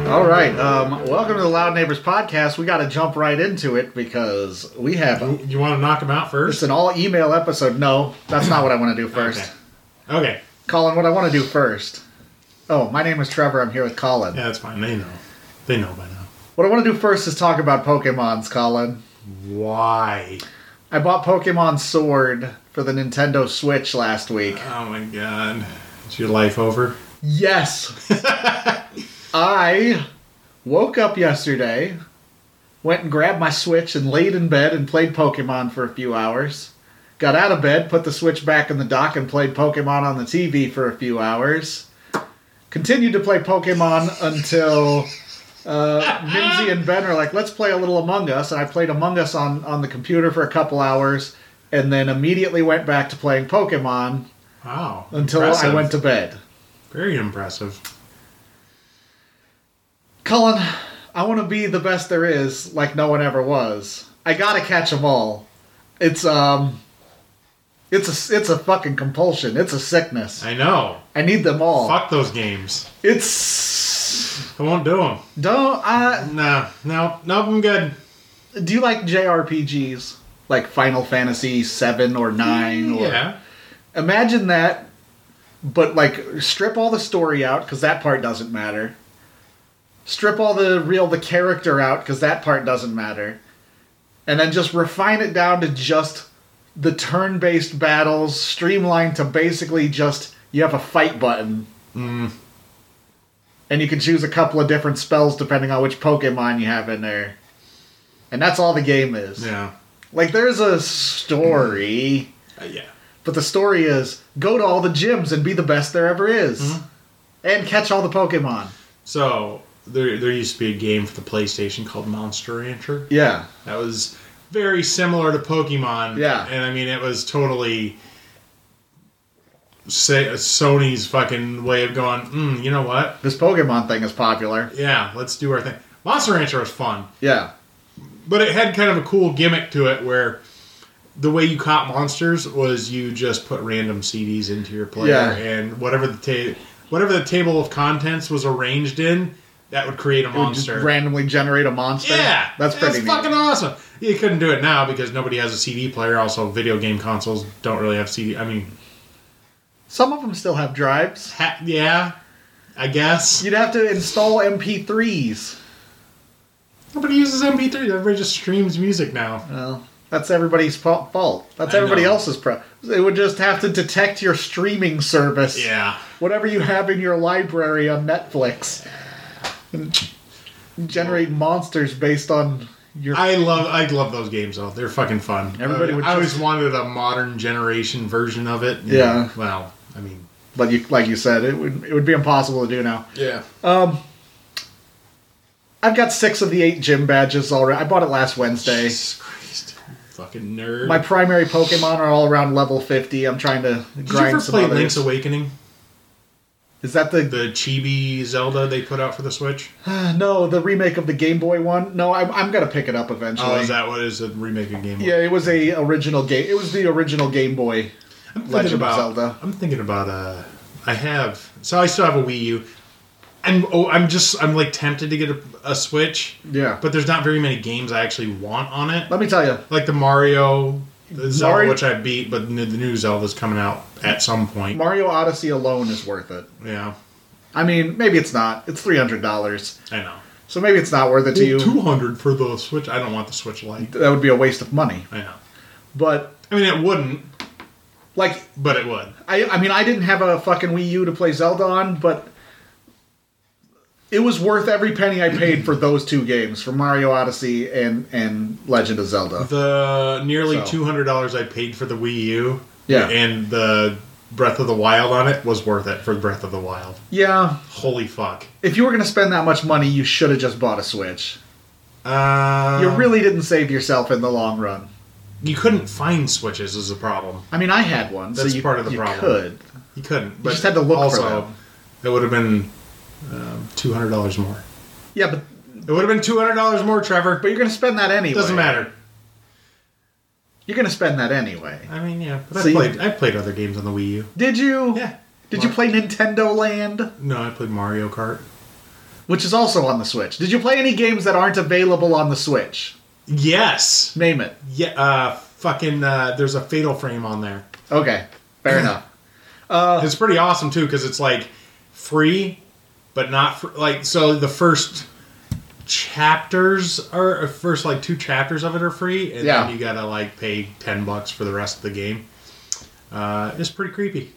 All right, welcome to the Loud Neighbors podcast. We got to jump right into it because we have... You want to knock them out first? It's an all-email episode. No, that's not what I want to do first. Okay. Colin, what I want to do first... Oh, my name is Trevor. I'm here with Colin. Yeah, that's fine. They know. They know by now. What I want to do first is talk about Pokemons, Colin. Why? I bought Pokemon Sword for the Nintendo Switch last week. Oh my god. Is your life over? Yes! I woke up yesterday, went and grabbed my Switch and laid in bed and played Pokemon for a few hours. Got out of bed, put the Switch back in the dock and played Pokemon on the TV for a few hours. Continued to play Pokemon until Mimsy and Ben are like, let's play a little Among Us. And I played Among Us on the computer for a couple hours and then immediately went back to playing Pokemon. Wow. Until Impressive. I went to bed. Very impressive. Cullen, I want to be the best there is, like no one ever was. I gotta catch them all. It's a fucking compulsion. It's a sickness. I know. I need them all. Fuck those games. It's... I won't do them. No, I'm good. Do you like JRPGs? Like Final Fantasy 7 or 9? Yeah. Imagine that, but like strip all the story out, because that part doesn't matter. Strip all the character out, because that part doesn't matter. And then just refine it down to just the turn-based battles, streamlined to basically just, you have a fight button. Mm. And you can choose a couple of different spells depending on which Pokemon you have in there. And that's all the game is. Yeah. Like, there's a story. Yeah. But the story is, go to all the gyms and be the best there ever is. Mm-hmm. And catch all the Pokemon. So... There used to be a game for the PlayStation called Monster Rancher. Yeah. That was very similar to Pokemon. Yeah. And I mean, it was totally Sony's fucking way of going, you know what? This Pokemon thing is popular. Yeah, let's do our thing. Monster Rancher was fun. Yeah. But it had kind of a cool gimmick to it where the way you caught monsters was you just put random CDs into your player. Yeah. And whatever the table of contents was arranged in, that would create a monster. Would just randomly generate a monster? Yeah. That's pretty neat. Fucking awesome. You couldn't do it now because nobody has a CD player. Also, video game consoles don't really have CD. I mean... Some of them still have drives. Yeah, I guess. You'd have to install MP3s. Nobody uses MP3s. Everybody just streams music now. Well, that's everybody's fault. That's everybody else's problem. It would just have to detect your streaming service. Yeah. Whatever you have in your library on Netflix. And generate monsters based on your... I love those games, though. They're fucking fun. I always wanted a modern generation version of it. Yeah. Well, I mean... But like you said, it would be impossible to do now. Yeah. I've got 6 of the 8 gym badges already. I bought it last Wednesday. Jesus Christ. Fucking nerd. My primary Pokemon are all around level 50. I'm trying to grind some others. Did you ever play Link's Awakening? Is that the Chibi Zelda they put out for the Switch? No, the remake of the Game Boy one. No, I'm gonna pick it up eventually. Oh, is that what is a remake of Game Boy? Yeah, it was the original Game Boy Legend of Zelda. I'm thinking about I still have a Wii U. I'm like tempted to get a Switch. Yeah, but there's not very many games I actually want on it. Let me tell you, like the Mario. Zelda, which I beat, but the new Zelda's coming out at some point. Mario Odyssey alone is worth it. Yeah. I mean, maybe it's not. It's $300. I know. So maybe it's not worth it to you. $200 for the Switch. I don't want the Switch Lite. That would be a waste of money. I know. But... I mean, it wouldn't. But it would. I mean, I didn't have a fucking Wii U to play Zelda on, but... It was worth every penny I paid for those 2 games, for Mario Odyssey and Legend of Zelda. The nearly $200 I paid for the Wii U Yeah. And the Breath of the Wild on it was worth it for Breath of the Wild. Yeah. Holy fuck. If you were going to spend that much money, you should have just bought a Switch. You really didn't save yourself in the long run. You couldn't find Switches is a problem. I mean, I had one. That's so part of the problem. You couldn't. But you just had to look for them. It would have been $200 more. Yeah, but... It would have been $200 more, Trevor. But you're going to spend that anyway. Doesn't matter. You're going to spend that anyway. I mean, yeah. But so I played other games on the Wii U. Did you? Yeah. Did you play Nintendo Land? No, I played Mario Kart. which is also on the Switch. Did you play any games that aren't available on the Switch? Yes. Name it. Yeah. There's a Fatal Frame on there. Okay, fair enough. It's pretty awesome too because it's like free, but not so the first chapters are first like 2 chapters of it are free, and then you gotta like pay $10 for the rest of the game. It's pretty creepy.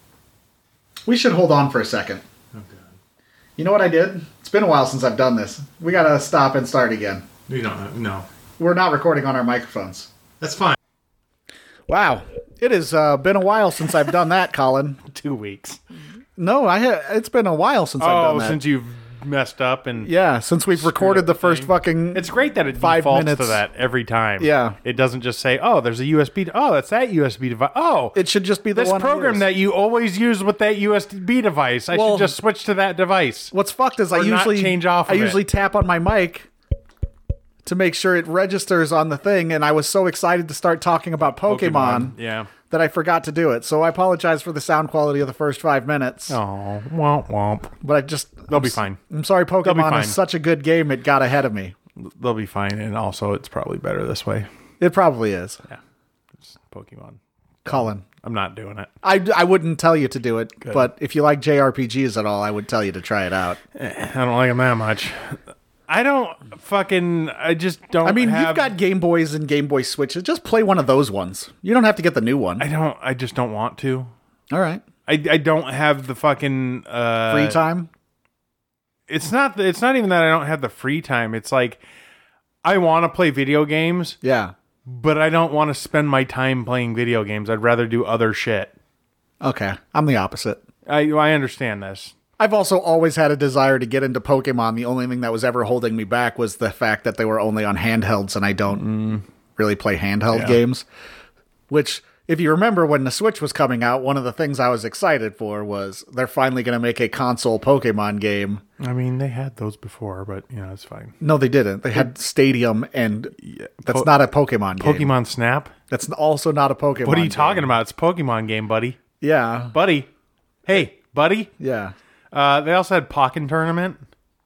We should hold on for a second. Oh god. You know what I did? It's been a while since I've done this. We gotta stop and start again. You don't know. We're not recording on our microphones. That's fine. Wow. It has been a while since I've done that, Colin. 2 weeks. No, it's been a while since I've done that. Since you've messed up and Yeah, since we've recorded the first fucking... It's great that it 5 defaults minutes. to that every time. Yeah. It doesn't just say, oh, there's a USB. Oh, that's that USB device. Oh, It should just be the this one I program use. that you always use with that USB device. I Well, should just switch to that device. What's fucked is I Or not usually change off I of it. usually tap on my mic to make sure it registers on the thing, and I was so excited to start talking about Pokemon Yeah. that I forgot to do it. So I apologize for the sound quality of the first 5 minutes. Oh, womp womp. But They'll be fine. I'm sorry, Pokemon fine. is such a good game, it got ahead of me. They'll be fine, and also it's probably better this way. It probably is. Yeah. It's Pokemon. Colin, I'm not doing it. I wouldn't tell you to do it, but if you like JRPGs at all, I would tell you to try it out. I don't like them that much. I just don't. I mean, have, you've got Game Boys and Game Boy Switches. Just play one of those ones. You don't have to get the new one. I just don't want to. All right. I don't have the fucking Free time? It's not even that I don't have the free time. It's like I want to play video games, Yeah. but I don't want to spend my time playing video games. I'd rather do other shit. Okay. I'm the opposite. I understand this. I've also always had a desire to get into Pokemon. The only thing that was ever holding me back was the fact that they were only on handhelds, and I don't really play handheld games. Which, if you remember when the Switch was coming out, one of the things I was excited for was they're finally going to make a console Pokemon game. I mean, they had those before, but it's fine. No, they didn't. They had Stadium, and that's not a Pokemon game. Pokemon Snap? That's also not a Pokemon What are you game. talking about? It's a Pokemon game, buddy. Yeah. Buddy. Hey, buddy. Yeah. They also had Pokken Tournament,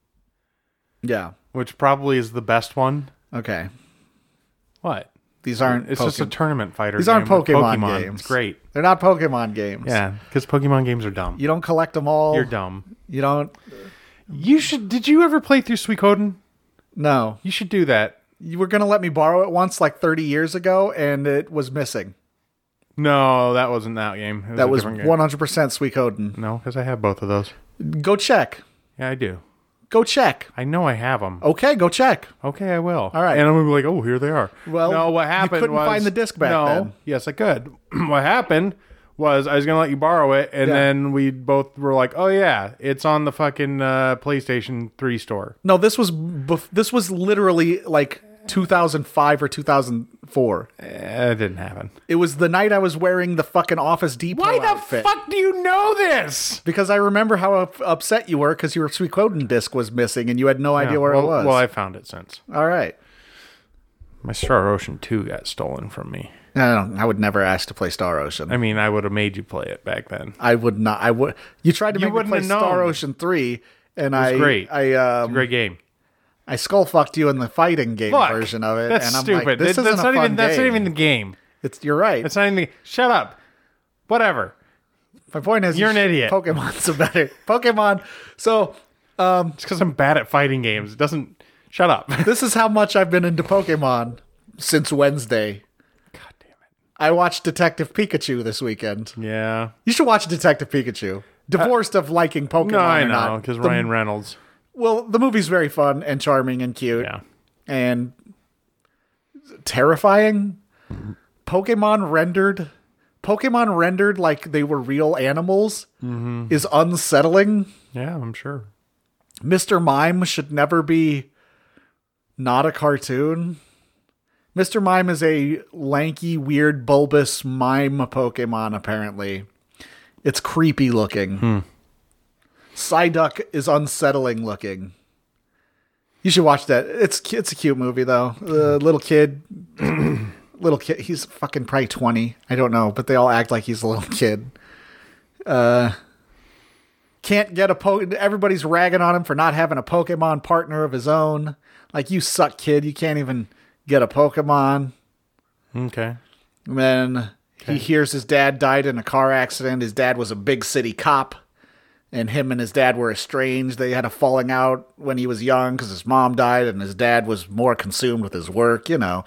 Yeah. which probably is the best one. Okay. What? These aren't It's just a tournament fighter. These aren't game with Pokemon games. It's great. They're not Pokemon games. Yeah, because Pokemon games are dumb. You don't collect them all. You're dumb. You don't... You should. Did you ever play through Suikoden? No. You should do that. You were going to let me borrow it once like 30 years ago, and it was missing. No, that wasn't that game. It That a was different game. 100% Suikoden. No, because I have both of those. Go check. Yeah, I do. Go check. I know I have them. Okay, go check. Okay, I will. All right. And I'm gonna be like, oh, here they are. Well, no, what you happened couldn't was find the disc back no, then. Yes, I could. What happened was I was gonna let you borrow it, and Yeah. then we both were like, oh yeah, it's on the fucking PlayStation 3 store. No, this was literally like 2005 or 2004. It didn't happen. It was the night I was wearing the fucking Office Depot Why the outfit. fuck do you know this? Because I remember how upset you were because your Suikoden disc was missing and you had no idea where it was. Well, I found it since. All right. My Star Ocean 2 got stolen from me. I would never ask to play Star Ocean. I mean, I would have made you play it back then. I would not. I would. You tried to You make me wouldn't play have known. Star Ocean 3, and was great. I It's a great game. I skull fucked you in the fighting game Look, version of it. That's and I'm stupid. Like, this That's isn't a not fun even. That's not game. even the game. You're right. That's not even. Shut up. Whatever. My point is, You're an idiot. Pokemon's a better Pokemon. So It's because I'm bad at fighting games. It doesn't. Shut up. this is how much I've been into Pokemon since Wednesday. God damn it. I watched Detective Pikachu this weekend. Yeah. You should watch Detective Pikachu. Divorced of liking Pokemon No, I or know not. because The- Ryan Reynolds. Well, the movie's very fun and charming and cute. Yeah. And terrifying. Pokemon rendered like they were real animals is unsettling. Yeah, I'm sure. Mr. Mime should never be not a cartoon. Mr. Mime is a lanky, weird, bulbous mime Pokemon, apparently. It's creepy looking. Psyduck is unsettling looking. You should watch that. It's a cute movie, though. Little kid. He's fucking probably 20. I don't know, but they all act like he's a little kid. can't get everybody's ragging on him for not having a Pokemon partner of his own. Like, you suck, kid. You can't even get a Pokemon. Okay. And then he hears his dad died in a car accident. His dad was a big city cop, and him and his dad were estranged. They had a falling out when he was young because his mom died, and his dad was more consumed with his work,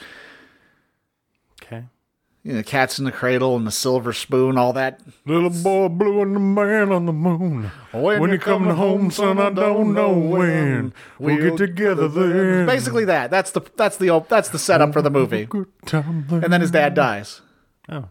Okay. Cats in the Cradle and the Silver Spoon, all that. Little boy blue and the man on the moon. When you're coming home, son, I don't know when. We'll get together then. Basically that. That's the setup for the movie. And then his dad dies. Oh.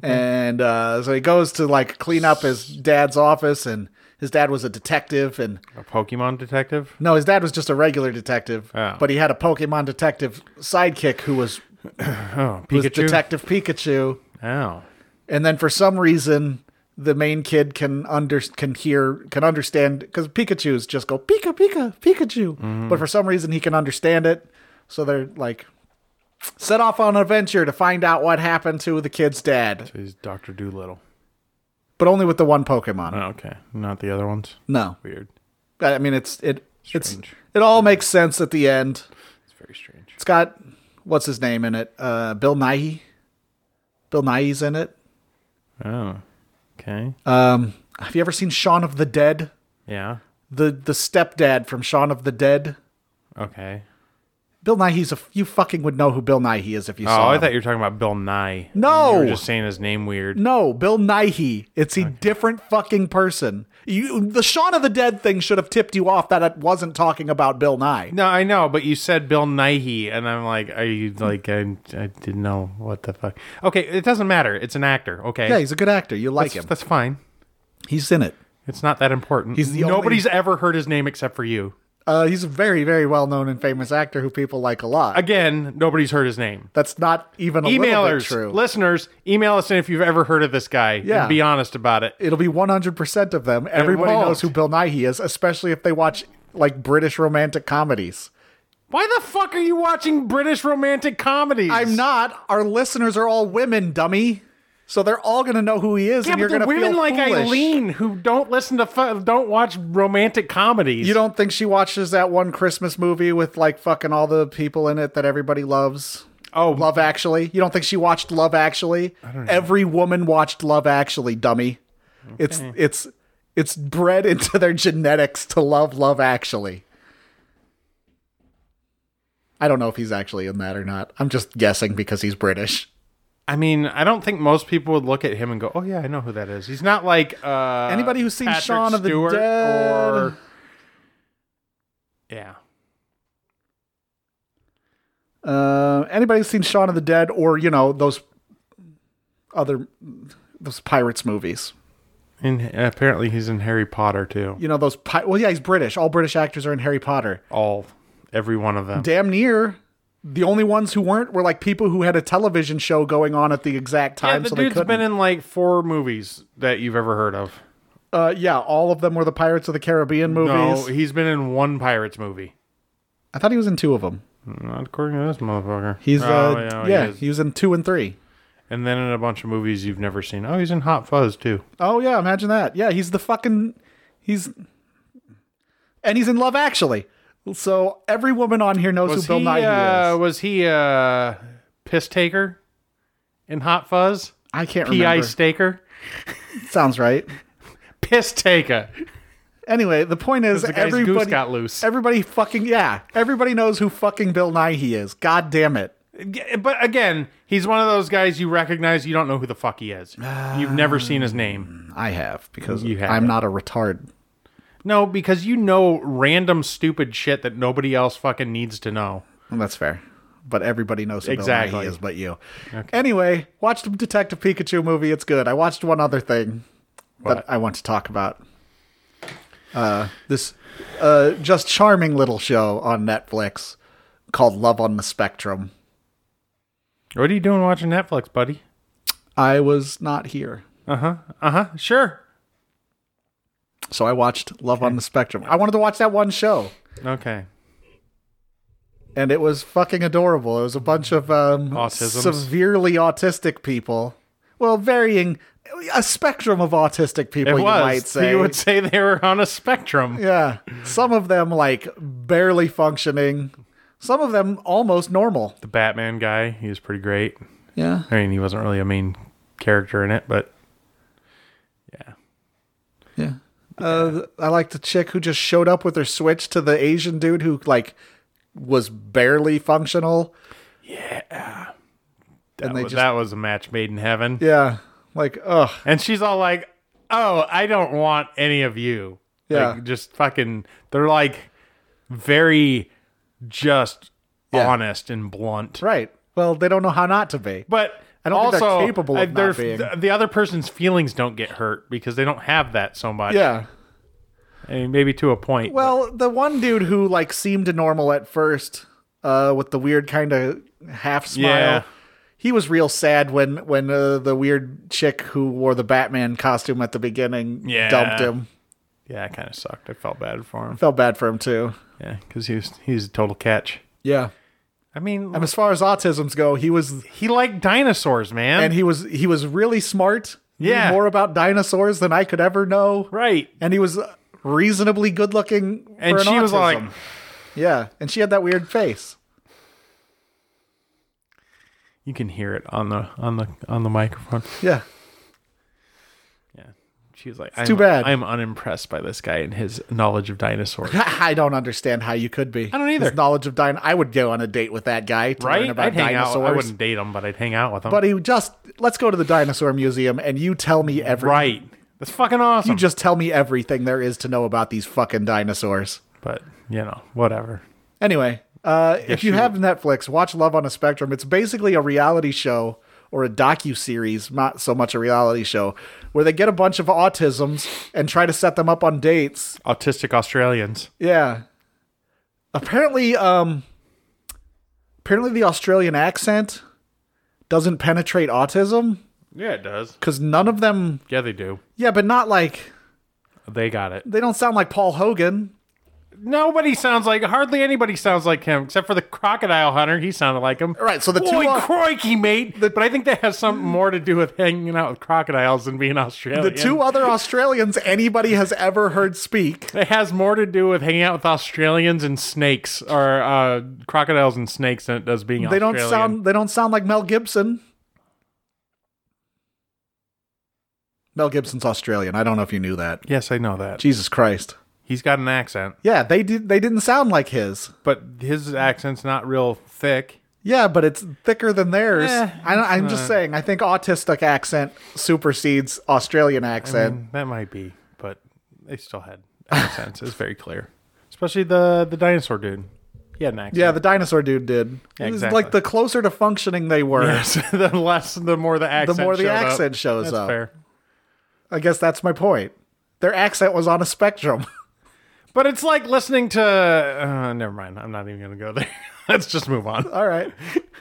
And so he goes to like clean up his dad's office, and his dad was a detective, and A Pokemon detective? no, his dad was just a regular detective, Oh. but he had a Pokemon detective sidekick who was Oh, was Pikachu? Detective Pikachu. Oh. And then for some reason, the main kid can understand because Pikachu's just go Pika Pika Pikachu, but for some reason he can understand it. So they're like set off on an adventure to find out what happened to the kid's dad, So he's Dr. Doolittle. but only with the one Pokemon. Oh, okay. Not the other ones? No, Weird. I mean it Strange. all makes sense at the end. It's very strange. It's got what's his name in it? Bill Nighy. Bill Nighy's in it. Oh. Okay. Have you ever seen Shaun of the Dead? Yeah. The stepdad from Shaun of the Dead. Okay. Bill Nighy's you fucking would know who Bill Nighy is if you Oh, saw I him. thought you were talking about Bill Nye. No. You were just saying his name weird. No, Bill Nighy. It's a different fucking person. The Shaun of the Dead thing should have tipped you off that it wasn't talking about Bill Nye. No, I know, but you said Bill Nighy, and I'm like, are you like, I didn't know what the fuck. Okay, it doesn't matter. It's an actor, okay? Yeah, he's a good actor. You like him. That's fine. He's in it. It's not that important. He's the Nobody's ever heard his name except for you. He's a very, very well-known and famous actor who people like a lot. Again, nobody's heard his name. That's not even a little bit Emailers, true. listeners, email us in if you've ever heard of this guy. Yeah. And be honest about it. It'll be 100% of them. Everybody won't. knows who Bill Nighy is, especially if they watch like British romantic comedies. Why the fuck are you watching British romantic comedies? I'm not. Our listeners are all women, dummy. So they're all going to know who he is, Yeah, and you're but going the to feel women like foolish. Eileen who don't listen to don't watch romantic comedies. You don't think she watches that one Christmas movie with like fucking all the people in it that everybody loves? Oh, Love Actually. You don't think she watched Love Actually? Every woman watched Love Actually, dummy. Okay. It's bred into their genetics to love Love Actually. I don't know if he's actually in that or not. I'm just guessing because he's British. I mean, I don't think most people would look at him and go, "Oh yeah, I know who that is." He's not like Anybody who's seen Patrick Shaun of the Stewart Dead or yeah. Anybody who's seen Shaun of the Dead or those pirates movies. And apparently he's in Harry Potter too. Well, yeah, he's British. All British actors are in Harry Potter. Every one of them. Damn near. The only ones who weren't were like people who had a television show going on at the exact Yeah, time. the so they dude's couldn't. been in like 4 movies that you've ever heard of. Yeah, all of them were the Pirates of the Caribbean movies. No, he's been in 1 Pirates movie. I thought he was in 2 of them. Not according to this motherfucker. He's he is. he was in 2 and 3. And then in a bunch of movies you've never seen. Oh, he's in Hot Fuzz too. Oh yeah, imagine that. Yeah, he's he's in Love Actually. So every woman on here knows who Bill Nighy is. Was he piss taker in Hot Fuzz? I can't P.I. remember. Staker? Sounds right. Piss taker. Anyway, the point is The guy's goose got loose. Everybody knows who fucking Bill Nighy is. God damn it. But again, he's one of those guys you recognize, you don't know who the fuck he is. You've never seen his name. I have, because You have. I'm not a retard. No, because you know random stupid shit that nobody else fucking needs to know. Well, that's fair. But everybody knows who Exactly. Bill Nighy is but you. Okay. Anyway, watch the Detective Pikachu movie. It's good. I watched one other thing that I want to talk about. This just charming little show on Netflix called Love on the Spectrum. What are you doing watching Netflix, buddy? I was not here. Sure. So I watched Love on the Spectrum. I wanted to watch that one show. Okay. And it was fucking adorable. It was a bunch of Autisms? severely autistic people. Well, varying a spectrum of autistic people, It you was. might say. You would say they were on a spectrum. Yeah. Some of them, like, barely functioning. Some of them almost normal. The Batman guy, he was pretty great. Yeah. I mean, he wasn't really a main character in it, but yeah. Yeah. I like the chick who just showed up with her Switch to the Asian dude who, like, was barely functional. Yeah. And That was a match made in heaven. Yeah. Like, ugh. And she's all like, oh, I don't want any of you. Yeah. Like, just fucking, they're like very just honest and blunt. Right. Well, they don't know how not to be. But I don't think also, they're capable of not being. the other person's feelings don't get hurt because they don't have that so much. Yeah. I mean, maybe to a point. Well, the one dude who, like, seemed normal at first, with the weird kind of half smile, Yeah. he was real sad when the weird chick who wore the Batman costume at the beginning dumped him. Yeah, it kind of sucked. I felt bad for him. Felt bad for him too. Yeah, because he's a total catch. Yeah. I mean, And as far as autisms go, he liked dinosaurs, man. he was really smart. Knew Yeah. more about dinosaurs than I could ever know. right. And he was reasonably good looking. And she was like, yeah, and she had that weird face. you can hear it on the microphone. Yeah. Yeah. She was like, too bad. I'm unimpressed by this guy and his knowledge of dinosaurs. I don't understand how you could be. I don't either. His knowledge of I would go on a date with that guy to learn Right? about I'd hang out. dinosaurs. I wouldn't date him, but I'd hang out with him. But let's go to the dinosaur museum and you tell me everything. right. That's fucking awesome. You just tell me everything there is to know about these fucking dinosaurs. But, whatever. Anyway, if you have Netflix, watch Love on a Spectrum. It's basically a reality show or a docu-series, not so much a reality show, where they get a bunch of autisms and try to set them up on dates. Autistic Australians. Yeah. Apparently the Australian accent doesn't penetrate autism Yeah, it does. because none of them. Yeah, they do. Yeah, but not like They got it. they don't sound like Paul Hogan. Hardly anybody sounds like him, except for the crocodile hunter. He sounded like him. All right, so the Boy, two crikey, mate. But I think that has something more to do with hanging out with crocodiles than being Australian. the two other Australians anybody has ever heard speak. It has more to do with hanging out with Australians and snakes, or crocodiles and snakes, than it does being They Australian. don't sound like Mel Gibson. Mel Gibson's Australian. I don't know if you knew that. Yes, I know that. Jesus Christ. He's got an accent, Yeah, they didn't sound like his. but his accent's not real thick. Yeah, but it's thicker than theirs. Eh, I'm just saying. I think autistic accent supersedes Australian accent. That might be, but they still had accents. It's very clear. Especially the dinosaur dude. He had an accent. Yeah, the dinosaur dude did. Yeah, It was exactly. like the closer to functioning they were, Yes, the more the accent shows That's up. fair. I guess that's my point. Their accent was on a spectrum. But it's like listening to... never mind. I'm not even going to go there. Let's just move on. All right.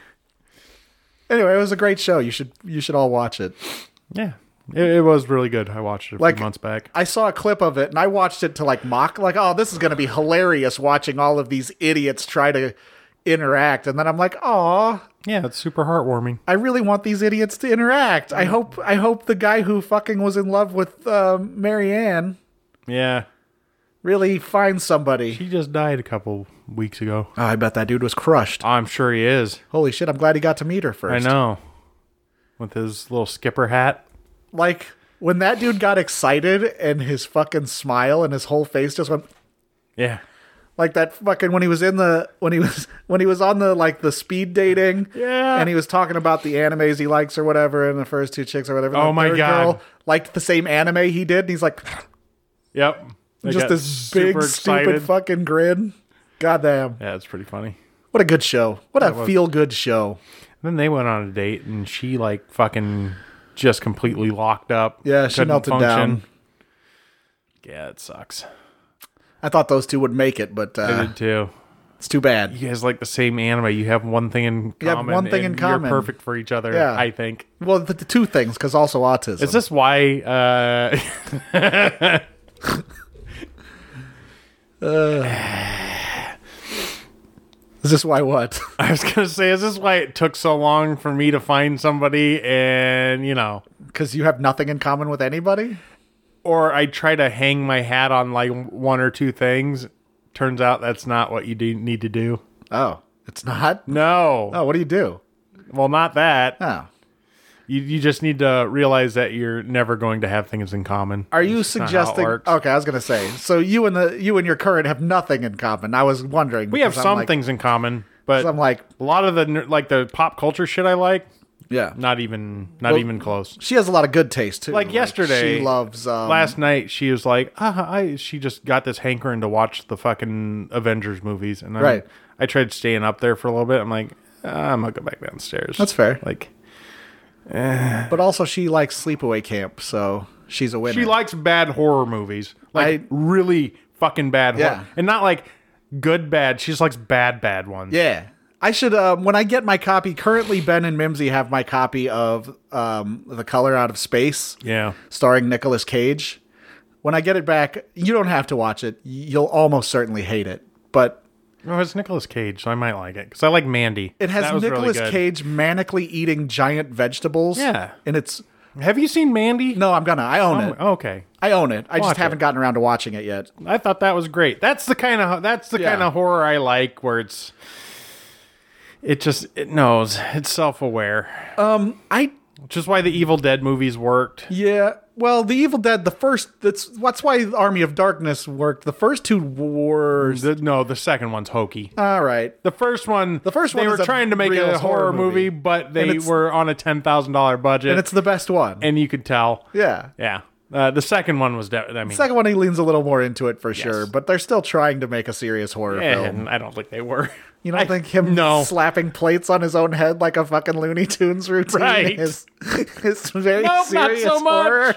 Anyway, it was a great show. You should all watch it. Yeah. It was really good. I watched it a few months back. I saw a clip of it and I watched it to mock, oh, this is going to be hilarious watching all of these idiots try to interact. And then I'm like, aw, Yeah, it's super heartwarming. I really want these idiots to interact. I hope the guy who fucking was in love with Marianne Yeah. really finds somebody. He just died a couple weeks ago. Oh, I bet that dude was crushed. I'm sure he is. Holy shit, I'm glad he got to meet her first. I know. With his little skipper hat. Like, when that dude got excited and his fucking smile and his whole face just went Yeah. like that fucking when he was on the the speed dating. Yeah. And he was talking about the animes he likes or whatever, and the first two chicks or whatever. Oh the my third God. girl liked the same anime he did, and he's like Yep. They just got this big super stupid excited. fucking grin. Goddamn. Yeah, it's pretty funny. What a good show. What a feel good show. Then they went on a date, and she fucking just completely locked up. Yeah, she couldn't melted function. down. Yeah, it sucks. I thought those two would make it, but I did too. it's too bad. You guys like the same anime. You have one thing in You have common. one thing in and common. You're perfect for each other, Yeah. I think. Well, the two things, because also autism. Is this why... Is Is this why what? I was gonna say, is this why it took so long for me to find somebody, and Because you have nothing in common with anybody? or I try to hang my hat on like one or two things. Turns out that's not what you need to do. Oh, it's not? No. Oh, what do you do? Well, not that. Oh. You just need to realize that you're never going to have things in common. Are you That's not how it suggesting? works. Okay, I was gonna say. So you and your current have nothing in common. I was wondering. We have because some things in common, but I'm like, a lot of the pop culture shit I like, yeah. not even close. She has a lot of good taste too. Like yesterday, she loves. Last night, she was like, she just got this hankering to watch the fucking Avengers movies, and Right. I tried staying up there for a little bit. I'm like, I'm gonna go back downstairs. That's fair. Like, But also, she likes Sleepaway Camp, so she's a winner. she likes bad horror movies, like really fucking bad Yeah. horror, and not like good bad. She just likes bad ones. Yeah. I should, when I get my copy, currently Ben and Mimsy have my copy of The Color Out of Space, Yeah. starring Nicolas Cage. When I get it back, you don't have to watch it. You'll almost certainly hate it. But Oh, it's Nicolas Cage, so I might like it because I like Mandy. it has That was really Nicolas good. Cage manically eating giant vegetables. Yeah. And it's... Have you seen Mandy? No, I'm gonna. I own it. Oh, okay. I own it. I Watch just haven't it. gotten around to watching it yet. I thought that was great. That's the kind of horror I like, where it knows it's self-aware, which is why the Evil Dead movies worked. Yeah. Well, The Evil Dead, that's why Army of Darkness worked. The first two were... The second one's hokey. All right. The first one, one they were is a trying to make it real a horror horror movie. movie, but And they it's- were on a $10,000 budget, And it's the best one. and you could tell. Yeah. Yeah. The second one was, Second one, he leans a little more into it for sure, but they're still trying to make a serious horror film. and I don't think they were. You don't think him no. slapping plates on his own head like a fucking Looney Tunes routine Right. is very Nope, not serious so horror?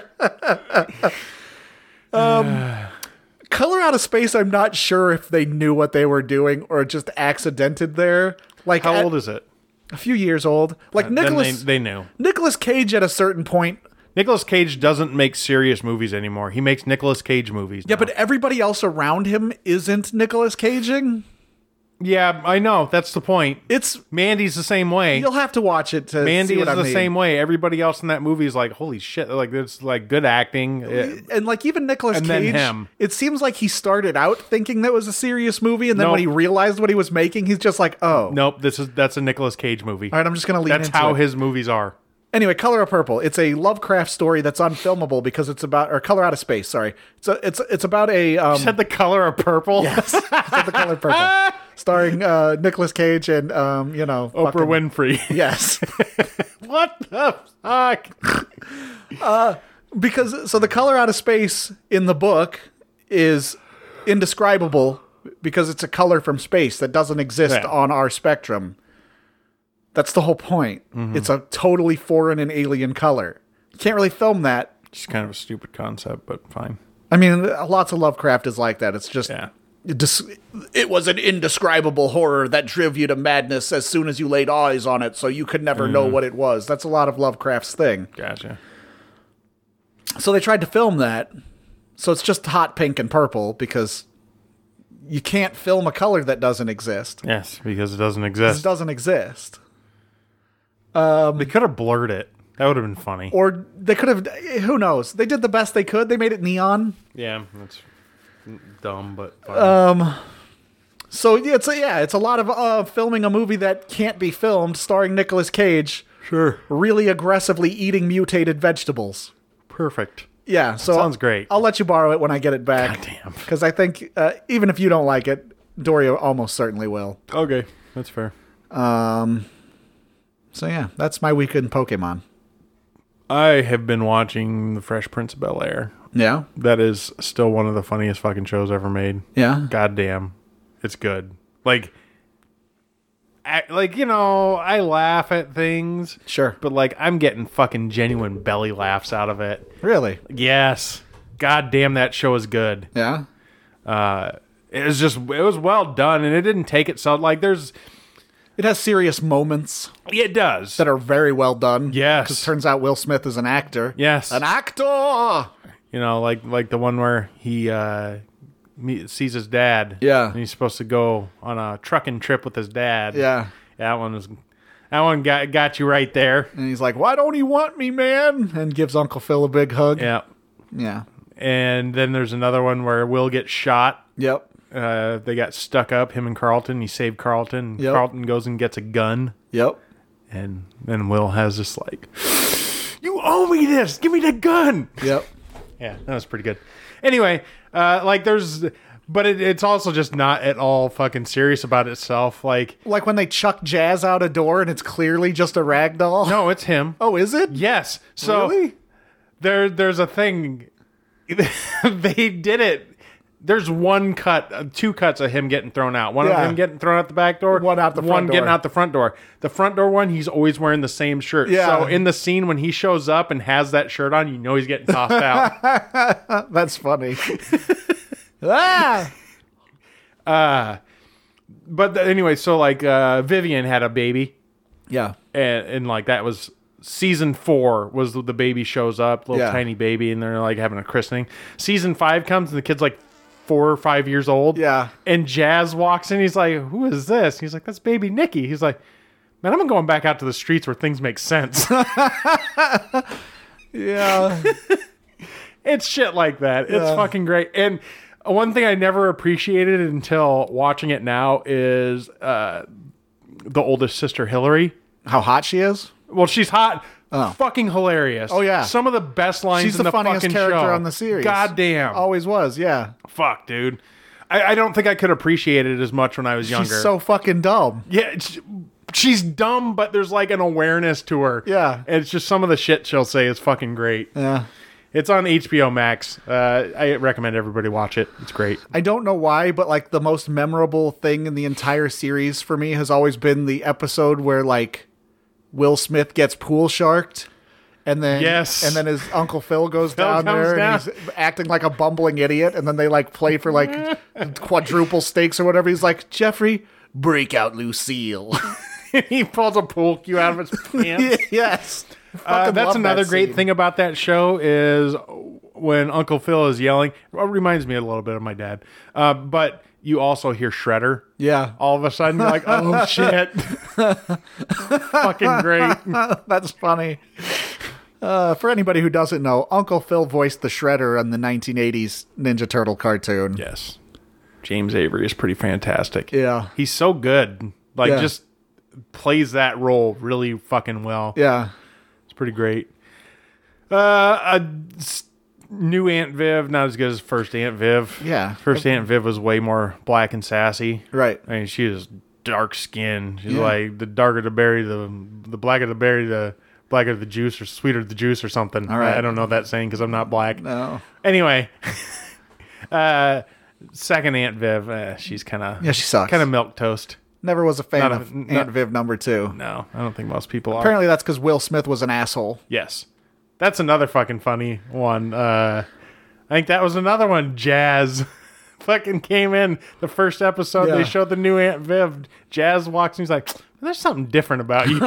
Color Out of Space, I'm not sure if they knew what they were doing or just accidented there. Like How old is it? A few years old. Like Then Nicholas they knew. Nicolas Cage at a certain point. Nicolas Cage doesn't make serious movies anymore. He makes Nicolas Cage movies. Yeah, now. but everybody else around him isn't Nicolas Caging. Yeah, I know. That's the point. It's Mandy's the same way. You'll have to watch it to Mandy see what is I the mean. same way. Everybody else in that movie is like, holy shit! Like it's like good acting. And like even Nicolas And then Cage, him. it seems like he started out thinking that was a serious movie, and then Nope. when he realized what he was making, he's just like, "Oh, Nope, that's a Nicolas Cage movie. all right, I'm just gonna lean That's into how it." his movies are. Anyway, Color of Purple. It's a Lovecraft story that's unfilmable because it's about, or Color Out of Space. Sorry, it's about a You said The Color of Purple. yes, it's The Color of Purple, starring Nicolas Cage and Oprah fucking- Winfrey. Yes. What the fuck? Because so the color out of space in the book is indescribable because it's a color from space that doesn't exist Yeah. on our spectrum. That's the whole point. Mm-hmm. It's a totally foreign and alien color. You can't really film that. Just kind of a stupid concept, but fine. I mean, lots of Lovecraft is like that. It's just Yeah. it was an indescribable horror that drove you to madness as soon as you laid eyes on it, so you could never know Mm. what it was. That's a lot of Lovecraft's thing. Gotcha. So they tried to film that. So it's just hot pink and purple because you can't film a color that doesn't exist. Yes, because it doesn't It exist. doesn't exist. They could have blurred it. That would have been funny. Or they could have, who knows? They did the best they could. They made it neon. Yeah, that's dumb, but fine. So yeah, it's a lot of filming a movie that can't be filmed starring Nicolas Cage sure. really aggressively eating mutated vegetables. Perfect. Yeah, so Sounds great. I'll let you borrow it when I get it back. Goddamn. Because I think even if you don't like it, Doria almost certainly will. Okay, that's fair. So yeah, that's my week in Pokemon. I have been watching The Fresh Prince of Bel-Air. Yeah, That is still one of the funniest fucking shows ever made. yeah. Goddamn. It's good. I laugh at things, Sure. but like I'm getting fucking genuine belly laughs out of it. Really? Yes. God damn, that show is good. Yeah. It was well done, and it didn't take itself like It has serious moments it does. that are very well done. Yes. Because turns out Will Smith is an actor. Yes. An actor! You know, like the one where he sees his dad. Yeah. And he's supposed to go on a trucking trip with his dad. Yeah. That one got you right there. And he's like, why don't he want me, man? And gives Uncle Phil a big hug. Yeah. Yeah. And then there's another one where Will gets shot. Yep. They got stuck up, him and Carlton. He saved Carlton. Yep. Carlton goes and gets a gun. Yep. And then Will has this like, you owe me this. Give me the gun. Yep. Yeah, that was pretty good. Anyway, but it's also just not at all fucking serious about itself. Like when they chuck Jazz out a door and it's clearly just a rag doll. no, it's him. Oh, is it? Yes. So Really? there's a thing. They did it. There's two cuts of him getting thrown out. One of him getting thrown out the back door. One out the front One door. getting out the front door. The front door one, he's always wearing the same shirt. Yeah. So in the scene when he shows up and has that shirt on, you know he's getting tossed out. That's funny. Ah! But anyway, so like Vivian had a baby. Yeah. And like that was season 4 was the baby shows up, little Yeah. tiny baby, and they're like having a christening. Season 5 comes and the kid's like 4 or 5 years old. Yeah. And Jazz walks in. He's like, who is this? He's like, that's baby Nikki. He's like, man, I'm going back out to the streets where things make sense. Yeah. It's shit like that. It's fucking great. And one thing I never appreciated until watching it now is the oldest sister, Hillary. How hot she is? Well, she's hot. Oh. Fucking hilarious. Oh, yeah. Some of the best lines She's in the funniest fucking character show. on the series. God damn. Always was, yeah. Fuck, dude. I don't think I could appreciate it as much when I was younger. She's so fucking dumb. Yeah, she's dumb, but there's like an awareness to her. Yeah. And it's just some of the shit she'll say is fucking great. Yeah. It's on HBO Max. I recommend everybody watch it. It's great. I don't know why, but like the most memorable thing in the entire series for me has always been the episode where like Will Smith gets pool sharked. And then, Yes. and then his Uncle Phil goes down comes there down. and he's acting like a bumbling idiot. And then they like play for like quadruple stakes or whatever. He's like, Jeffrey, break out Lucille. He pulls a pool cue out of his pants. Yes. Fucking That's love another that great scene. thing about that show is when Uncle Phil is yelling. It reminds me a little bit of my dad. But you also hear Shredder. Yeah. All of a sudden, you're like, oh, shit. Fucking great. That's funny. For anybody who doesn't know, Uncle Phil voiced the Shredder on the 1980s Ninja Turtle cartoon. Yes. James Avery is pretty fantastic. Yeah. He's so good. Like, Yeah. just plays that role really fucking well. Yeah. It's pretty great. New Aunt Viv, not as good as first Aunt Viv. Yeah. First Aunt Viv was way more black and sassy. Right. I mean, she was dark skinned. She's Yeah. like the darker the berry, the blacker the berry, the blacker the juice, or sweeter the juice, or something. All right. I don't know that saying because I'm not black. No. Anyway, second Aunt Viv, she's kind of Yeah, she sucks. kind of milk toast. Never was a fan Not a- of not- Aunt Viv number 2. No, I don't think most people are. Apparently that's because Will Smith was an asshole. Yes. That's another fucking funny one. I think that was another one. Jazz fucking came in the first episode. Yeah. They showed the new Aunt Viv. Jazz walks and he's like, there's something different about you.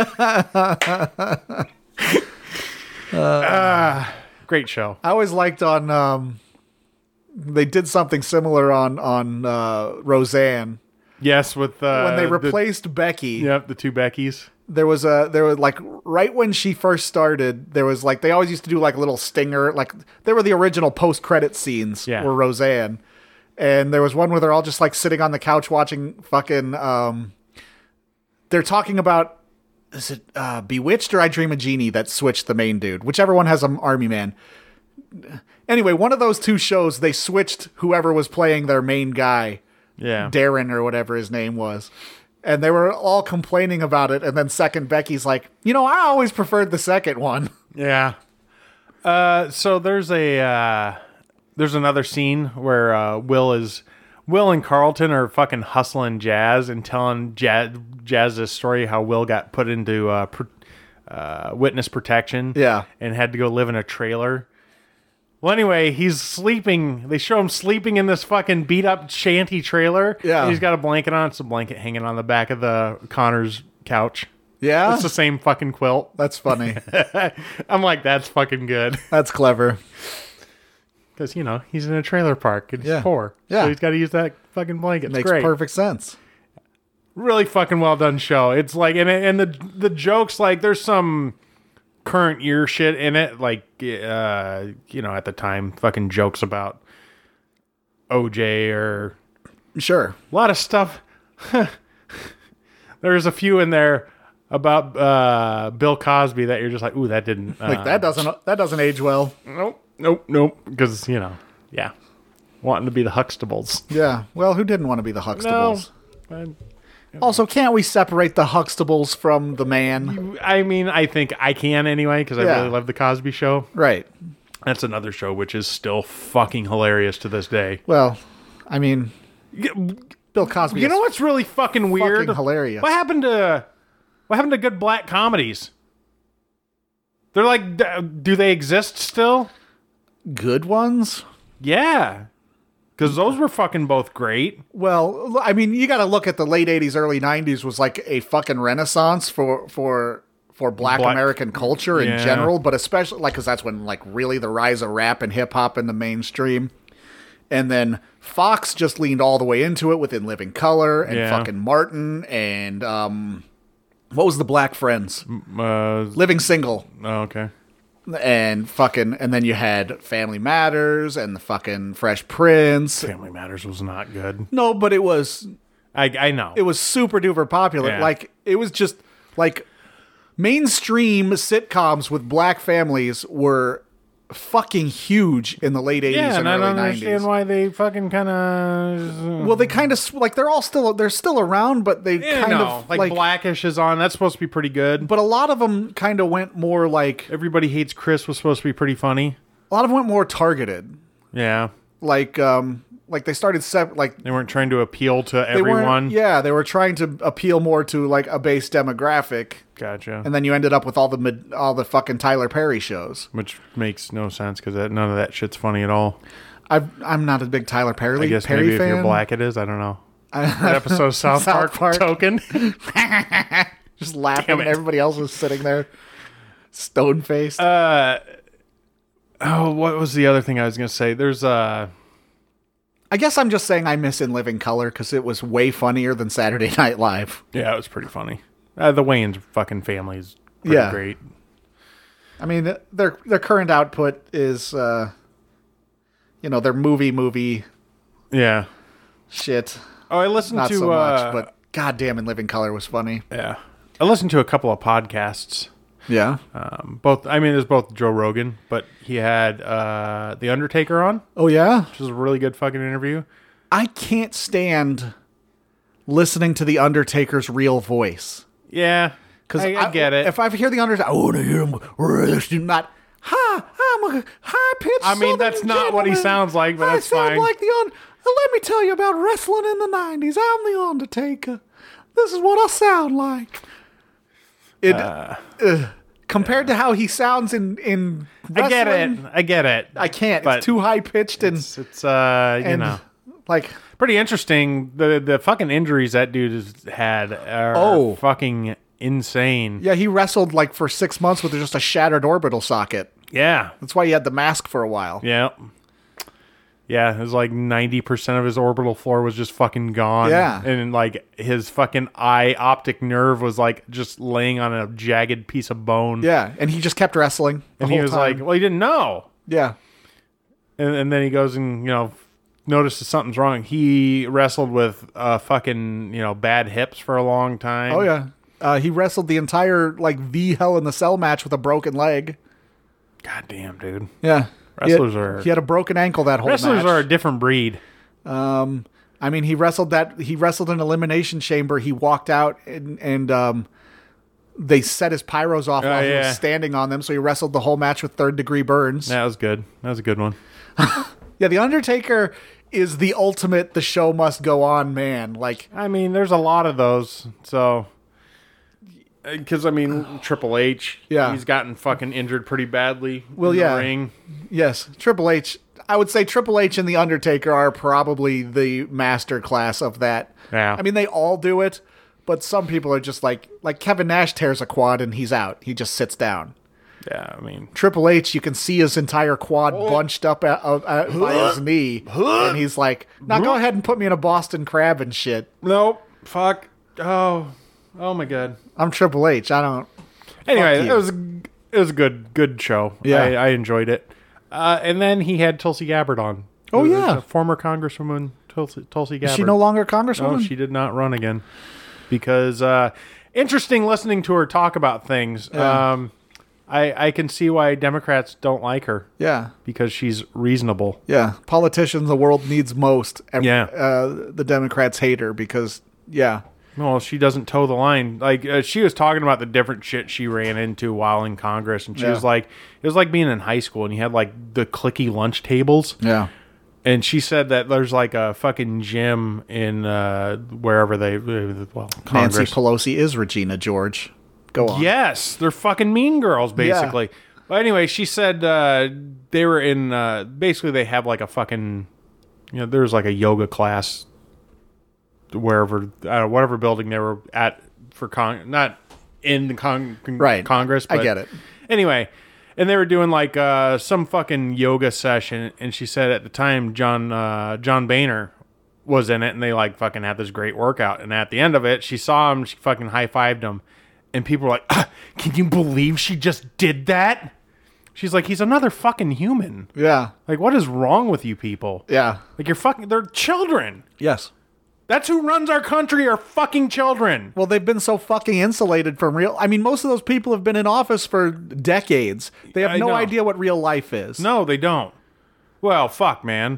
Great show. I always liked on they did something similar on Roseanne Yes, with when they replaced Becky. the two Beckys. There was like right when she first started, there was like they always used to do like a little stinger, like they were the original post-credit scenes Yeah. were Roseanne. And there was one where they're all just like sitting on the couch watching fucking they're talking about, is it Bewitched or I Dream a Genie that switched the main dude? Whichever one has an army man. Anyway, one of those two shows, they switched whoever was playing their main guy, Yeah. Darren or whatever his name was. And they were all complaining about it. And then second Becky's like, I always preferred the second one. Yeah. So there's another scene where Will and Carlton are fucking hustling Jazz and telling Jazz's story how Will got put into witness protection. Yeah. And had to go live in a trailer. Well, anyway, he's sleeping. They show him sleeping in this fucking beat up shanty trailer. Yeah. And he's got a blanket on. It's a blanket hanging on the back of the Connor's couch. Yeah? It's the same fucking quilt. That's funny. I'm like, that's fucking good. That's clever. Because, he's in a trailer park and he's poor. Yeah. So he's got to use that fucking blanket. It's Makes great. perfect sense. Really fucking well done show. It's like, and the jokes, like, there's some current year shit in it. Like, at the time, fucking jokes about OJ or Sure. a lot of stuff. There's a few in there about Bill Cosby that you're just like, ooh, that didn't That doesn't age well. Nope. Because wanting to be the Huxtables. Yeah. Well, who didn't want to be the Huxtables? No, Also, can't we separate the Huxtables from the man? I mean, I think I can anyway because I really love the Cosby Show. Right. That's another show which is still fucking hilarious to this day. Well, I mean, Bill Cosby. You know what's really fucking weird? Fucking hilarious. What happened to good black comedies? They're like, do they exist still? Good ones? Yeah. Because those were fucking both great. Well, I mean, you got to look at the late 80s, early 90s was like a fucking renaissance for black American culture in general, but especially like because that's when like really the rise of rap and hip hop in the mainstream. And then Fox just leaned all the way into it with In Living Color and fucking Martin and what was the Black Friends? Living Single. Oh, okay. And then you had Family Matters and the fucking Fresh Prince. Family Matters was not good. No, but it was. I know. It was super duper popular. Yeah. Like, it was just like mainstream sitcoms with black families were fucking huge in the late 80s and I early don't 90s. understand why they fucking kind of. Well, they kind of like they're still around, but they kind of like Blackish is on. That's supposed to be pretty good. But a lot of them kind of went more like Everybody Hates Chris was supposed to be pretty funny. a lot of them went more targeted. Yeah, Like they started they weren't trying to appeal to they everyone. they were trying to appeal more to like a base demographic. Gotcha. And then you ended up with all the fucking Tyler Perry shows, Which makes no sense because none of that shit's funny at all. I'm not a big Tyler Perry. I guess Perry maybe fan. if you're black, it is. I don't know. That episode of South Park token. Just laughing, and everybody else was sitting there, stone faced. What was the other thing I was going to say? There's I guess I'm just saying I miss In Living Color because it was way funnier than Saturday Night Live. Yeah, it was pretty funny. The Wayans fucking family is pretty great. I mean, their current output is, their movie Yeah. shit. Oh, I listened Not to so much, but goddamn, In Living Color was funny. yeah. I listened to a couple of podcasts. Yeah. There's both Joe Rogan, but he had The Undertaker on, Oh yeah. which was a really good fucking interview. I can't stand listening to the Undertaker's real voice. Yeah, because I get it. If I hear the Undertaker, I want to hear him not. Hi, I'm a high pitched. I mean, that's not what he sounds like, but that's I fine. sound like let me tell you about wrestling in the '90s. I'm the Undertaker. This is what I sound like. Compared to how he sounds in wrestling, I get it. I can't. But it's too high pitched and like. Pretty interesting. The fucking injuries that dude has had are fucking insane. Yeah, he wrestled like for 6 months with just a shattered orbital socket. Yeah. That's why he had the mask for a while. Yeah. Yeah, it was like 90% of his orbital floor was just fucking gone. Yeah. And like his fucking eye optic nerve was like just laying on a jagged piece of bone. Yeah, and he just kept wrestling the And whole he was time. like, well, he didn't know. Yeah. And then he goes and, notices something's wrong. He wrestled with fucking, bad hips for a long time. Oh, yeah. He wrestled the entire, the Hell in the Cell match with a broken leg. God damn, dude. Yeah. Wrestlers He had a broken ankle that whole Wrestlers match. are a different breed. I mean, he wrestled an Elimination Chamber. He walked out and they set his pyros off while he was standing on them, so he wrestled the whole match with third-degree burns. That was good. That was a good one. Yeah, The Undertaker is the ultimate the show must go on man. I mean, there's a lot of those, so... Because, Triple H, he's gotten fucking injured pretty badly in the ring. Yes, Triple H. I would say Triple H and The Undertaker are probably the master class of that. Yeah. I mean, they all do it, but some people are just like Kevin Nash tears a quad and he's out. He just sits down. Yeah, I mean, Triple H, you can see his entire quad bunched up by his knee, and he's like, "Now go ahead and put me in a Boston Crab and shit." nope, fuck. Oh my god. I'm Triple H. I don't. Anyway, you. it was a good show. Yeah. I enjoyed it. And then he had Tulsi Gabbard on. Oh, The yeah. former Congresswoman Tulsi Gabbard. Is she no longer Congresswoman? No, she did not run again because interesting listening to her talk about things. Yeah. I can see why Democrats don't like her Yeah. because she's reasonable. Yeah. Politician the world needs most. And, Yeah. the Democrats hate her because, yeah. Well, she doesn't toe the line. Like she was talking about the different shit she ran into while in Congress, and she was like, it was like being in high school, and you had like the cliquey lunch tables. Yeah. And she said that there's like a fucking gym in wherever Nancy Congress. Pelosi is Regina George. Go on. Yes, they're fucking mean girls, basically. But anyway, she said they were in. Basically, they have like a fucking. There's like a yoga class wherever, whatever building they were at for not in the Right. Congress. But I get it. Anyway, and they were doing like some fucking yoga session, and she said at the time John Boehner was in it, and they like fucking had this great workout, and at the end of it, she saw him, she fucking high-fived him, and people were like, "Can you believe she just did that?" She's like, "He's another fucking human. Yeah. Like, what is wrong with you people? Yeah. Like, they're children. Yes. That's who runs our country, are fucking children." Well, they've been so fucking insulated from real. I mean, most of those people have been in office for decades. They have I no know. idea what real life is. No, they don't. Well, fuck, man.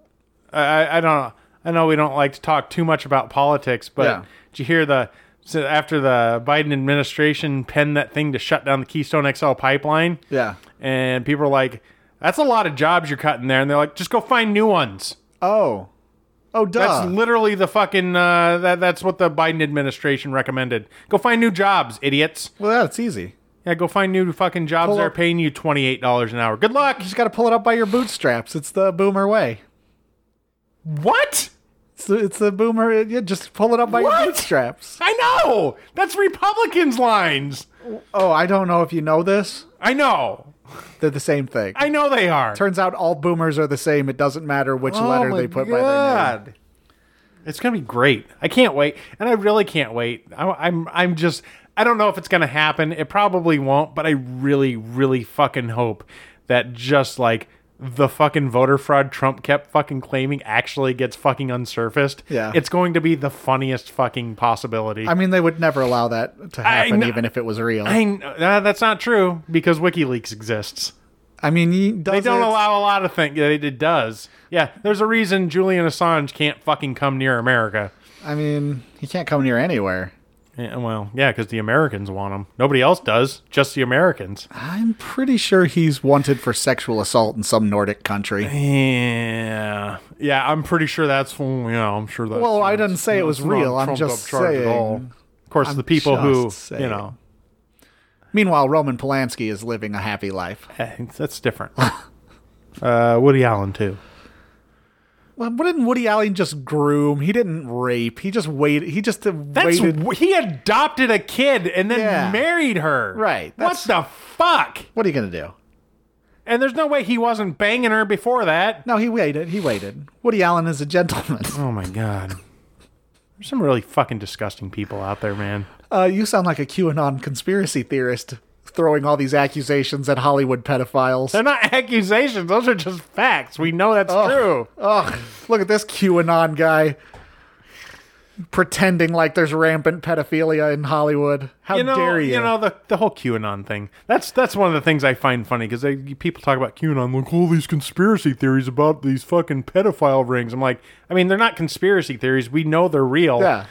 I don't know. I know we don't like to talk too much about politics, but Yeah. did you hear after the Biden administration penned that thing to shut down the Keystone XL pipeline? Yeah. And people are like, "That's a lot of jobs you're cutting there." And they're like, "Just go find new ones." Oh. Oh, duh. That's literally the fucking, that's what the Biden administration recommended. Go find new jobs, idiots. Well, that's easy. Yeah, go find new fucking jobs Pull that are up- paying you $28 an hour. Good luck. You just got to pull it up by your bootstraps. It's the boomer way. What? It's the boomer. Yeah, just pull it up by What? your bootstraps. I know. That's Republicans' lines. Oh, I don't know if you know this. I know. They're the same thing. I know they are. Turns out all boomers are the same. It doesn't matter which letter my they put by their name. It's gonna be great. I can't wait, and I really can't wait. I'm just. I don't know if it's gonna happen. It probably won't, but I really, really fucking hope that just like the fucking voter fraud Trump kept fucking claiming actually gets fucking unsurfaced. Yeah. It's going to be the funniest fucking possibility. I mean, they would never allow that to happen, know- even if it was real. That's not true because WikiLeaks exists. I mean, They don't allow a lot of things. It does. Yeah, there's a reason Julian Assange can't fucking come near America. I mean, he can't come near anywhere. Yeah, well, yeah, because the Americans want him. Nobody else does. Just the Americans. I'm pretty sure he's wanted for sexual assault in some Nordic country. Yeah, I'm pretty sure that's. I'm sure that. Well, I didn't say it was real. I'm just saying. Of course, the people who saying. Meanwhile, Roman Polanski is living a happy life. that's different. Woody Allen too. Well, didn't Woody Allen just groom? He didn't rape. He just waited. He just waited. He adopted a kid and then Yeah. married her. Right. What the fuck? What are you gonna do? And there's no way he wasn't banging her before that. No, he waited. He waited. Woody Allen is a gentleman. Oh my god. There's some really fucking disgusting people out there, man. You sound like a QAnon conspiracy theorist throwing all these accusations at Hollywood pedophiles. They're not accusations. Those are just facts. We know that's true. Oh, look at this QAnon guy pretending like there's rampant pedophilia in Hollywood. How dare you? You know, the whole QAnon thing. That's one of the things I find funny because people talk about QAnon, like all these conspiracy theories about these fucking pedophile rings. I'm like, I mean, they're not conspiracy theories. We know they're real. Yeah.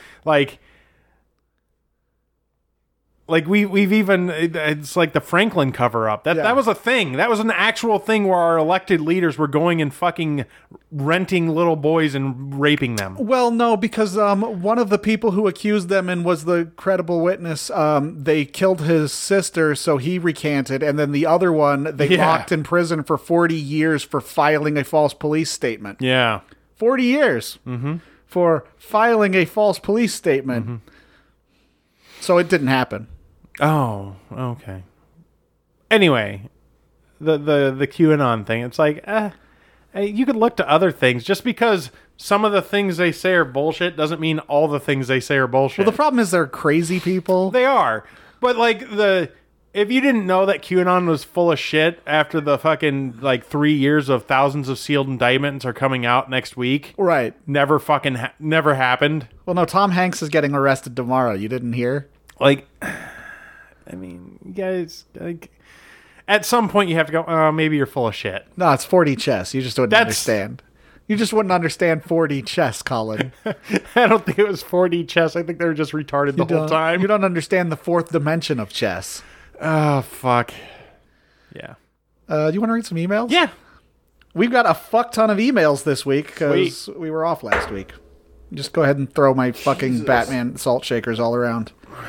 Like we've even, it's like the Franklin cover-up. That was a thing. That was an actual thing where our elected leaders were going and fucking renting little boys and raping them. Well, no, because one of the people who accused them and was the credible witness, they killed his sister, so he recanted, and then the other one they locked in prison for 40 years for filing a false police statement. Yeah. 40 years for filing a false police statement. So it didn't happen. Oh, okay. Anyway, the QAnon thing. It's like, you could look to other things. Just because some of the things they say are bullshit doesn't mean all the things they say are bullshit. Well, the problem is they're crazy people. They are. But like if you didn't know that QAnon was full of shit after the fucking like 3 years of thousands of sealed indictments are coming out next week, Right. never happened. Well, no, Tom Hanks is getting arrested tomorrow. You didn't hear? Like, I mean, you guys, like, at some point you have to go, maybe you're full of shit. No, it's 4D chess. You just wouldn't understand. You just wouldn't understand 4D chess, Colin. I don't think it was 4D chess. I think they were just retarded the whole time. You don't understand the fourth dimension of chess. Oh, fuck. Yeah. Do you want to read some emails? Yeah. We've got a fuck ton of emails this week because we were off last week. Just go ahead and throw my fucking Batman salt shakers all around.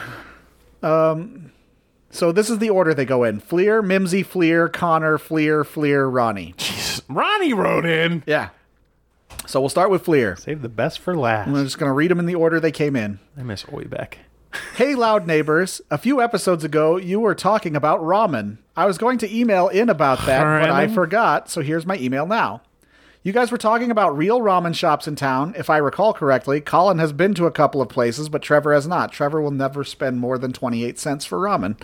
So this is the order they go in. Fleer, Mimsy, Fleer, Connor, Fleer, Ronnie. Jesus. Ronnie wrote in. Yeah. So we'll start with Fleer. Save the best for last. I'm just going to read them in the order they came in. I miss Oybeck. Hey, loud neighbors. A few episodes ago, you were talking about ramen. I was going to email in about that, but I forgot, so here's my email now. You guys were talking about real ramen shops in town. If I recall correctly, Colin has been to a couple of places, but Trevor has not. Trevor will never spend more than 28 cents for ramen.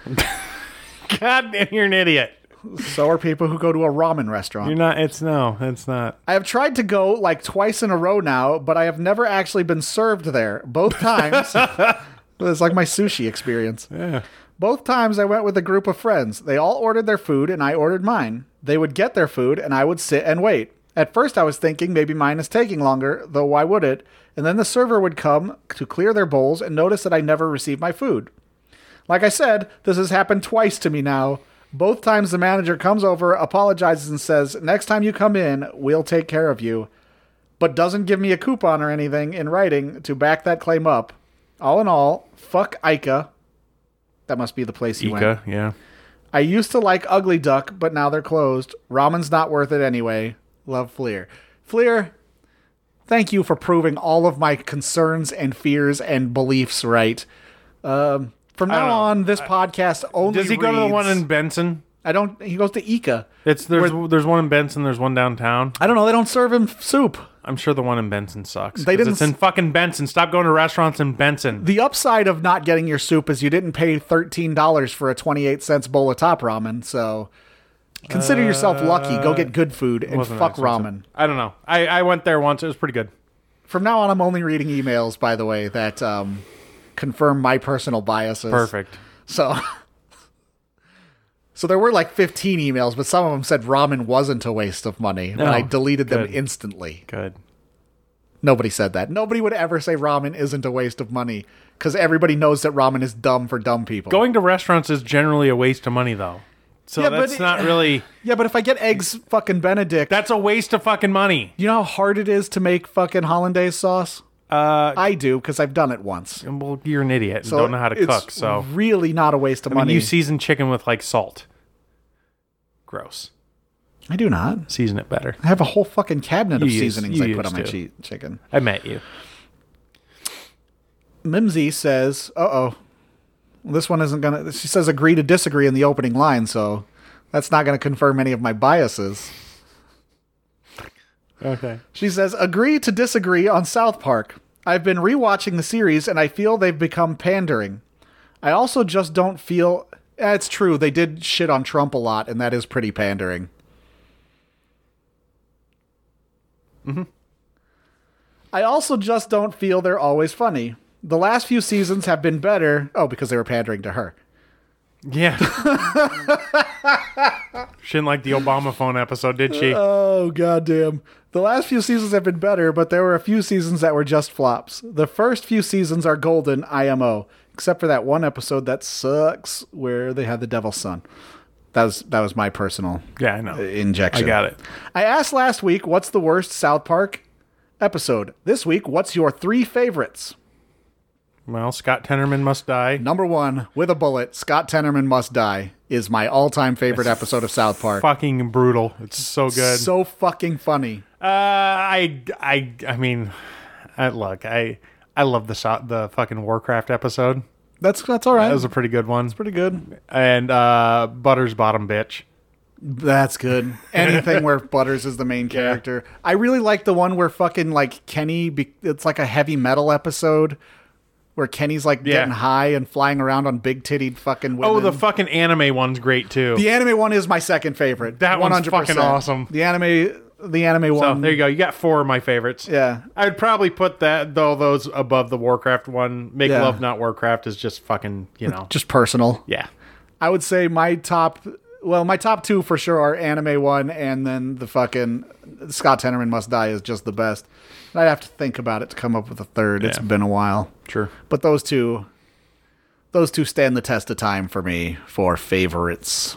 God damn, you're an idiot. So are people who go to a ramen restaurant. You're not, it's not. I have tried to go like twice in a row now, but I have never actually been served there. Both times... It's like my sushi experience. Yeah. Both times I went with a group of friends. They all ordered their food and I ordered mine. They would get their food and I would sit and wait. At first I was thinking maybe mine is taking longer, though why would it? And then the server would come to clear their bowls and notice that I never received my food. Like I said, this has happened twice to me now. Both times the manager comes over, apologizes and says, next time you come in, we'll take care of you. But doesn't give me a coupon or anything in writing to back that claim up. All in all, fuck Ica. That must be the place you went. Yeah. I used to like Ugly Duck, but now they're closed. Ramen's not worth it anyway. Love, Fleer. Fleer, thank you for proving all of my concerns and fears and beliefs right. From now on, this podcast only Does he go to the one in Benson? He goes to Ica. There's one in Benson, there's one downtown. I don't know, they don't serve him soup. I'm sure the one in Benson sucks. They didn't. It's in fucking Benson. Stop going to restaurants in Benson. The upside of not getting your soup is you didn't pay $13 for a 28 cents bowl of top ramen, so consider yourself lucky. Go get good food and fuck ramen. I don't know. I went there once. It was pretty good. From now on, I'm only reading emails, by the way, that confirm my personal biases. Perfect. So there were like 15 emails, but some of them said ramen wasn't a waste of money. And I deleted them instantly. Good. Nobody said that. Nobody would ever say ramen isn't a waste of money because everybody knows that ramen is dumb for dumb people. Going to restaurants is generally a waste of money, though. So yeah, that's not really... Yeah, but if I get eggs fucking Benedict... That's a waste of fucking money. You know how hard it is to make fucking hollandaise sauce? I do, because I've done it once. Well, you're an idiot and don't know how to cook, so... really not a waste of money. You season chicken with, like, salt. Gross. I do not. Season it better. I have a whole fucking cabinet of seasonings I put on my chicken. I met you. Mimsy says, uh-oh. This one isn't going to... She says agree to disagree in the opening line, so that's not going to confirm any of my biases. Okay. She says, agree to disagree on South Park. I've been rewatching the series, and I feel they've become pandering. I also just don't feel... It's true, they did shit on Trump a lot, and that is pretty pandering. Mm-hmm. I also just don't feel they're always funny. The last few seasons have been better... Oh, because they were pandering to her. Yeah. She didn't like the Obama phone episode, did she? Oh, goddamn. The last few seasons have been better, but there were a few seasons that were just flops. The first few seasons are golden, IMO. Except for that one episode that sucks, where they had the Devil's Son. That was my personal I know. Injection. I got it. I asked last week, what's the worst South Park episode? This week, what's your 3 favorites? Well, Scott Tenorman Must Die. Number 1, with a bullet, Scott Tenorman Must Die is my all-time favorite episode of South Park. Fucking brutal. It's so good. So fucking funny. I mean, look, I love the fucking Warcraft episode. That's all right. That was a pretty good one. pretty good. And Butters Bottom Bitch. That's good. Anything where Butters is the main character. I really like the one where fucking like Kenny. It's like a heavy metal episode where Kenny's like getting high and flying around on big tittied fucking women. Oh, the fucking anime one's great too. The anime one is my second favorite. That one's fucking awesome. The anime one. So there you go. You got 4 of my favorites. Yeah. I'd probably put those above the Warcraft one. Make Yeah. Love Not Warcraft is just fucking, Just personal. Yeah. I would say my top 2 for sure are anime one, and then the fucking Scott Tenorman Must Die is just the best. I'd have to think about it to come up with a third. It's been a while. Sure. But those two stand the test of time for me for favorites.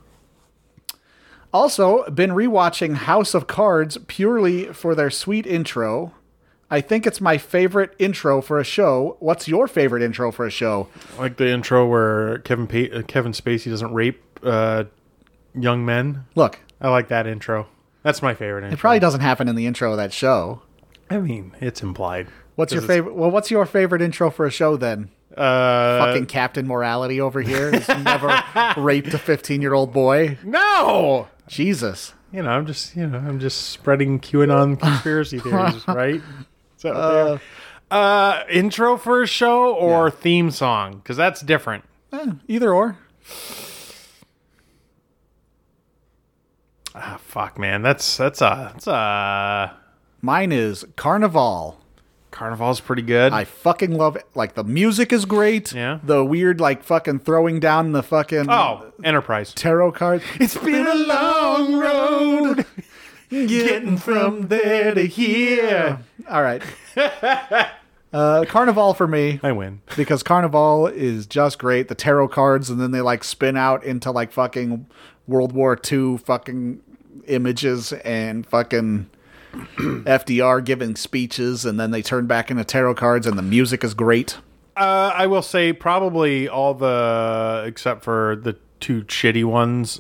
Also, been rewatching House of Cards purely for their sweet intro. I think it's my favorite intro for a show. What's your favorite intro for a show? Like the intro where Kevin Spacey doesn't rape young men. Look, I like that intro. That's my favorite intro. it probably doesn't happen in the intro of that show. I mean, it's implied. What's your favorite? Well, what's your favorite intro for a show then? Fucking Captain Morality over here has never raped a 15-year-old boy. No! Jesus. I'm just spreading QAnon conspiracy theories, right? So intro for a show or theme song? Because that's different. Either or. Fuck, man. That's Mine is Carnival. Carnival's pretty good. I fucking love it. Like, the music is great. Yeah. The weird, like, fucking throwing down the fucking Enterprise. tarot cards. It's been a long road Getting from there to here. All right. Carnival for me. I win. Because Carnival is just great. The tarot cards, and then they like spin out into like fucking World War II fucking images and fucking FDR giving speeches, and then they turn back into tarot cards, and the music is great. I will say probably all except for the 2 shitty ones,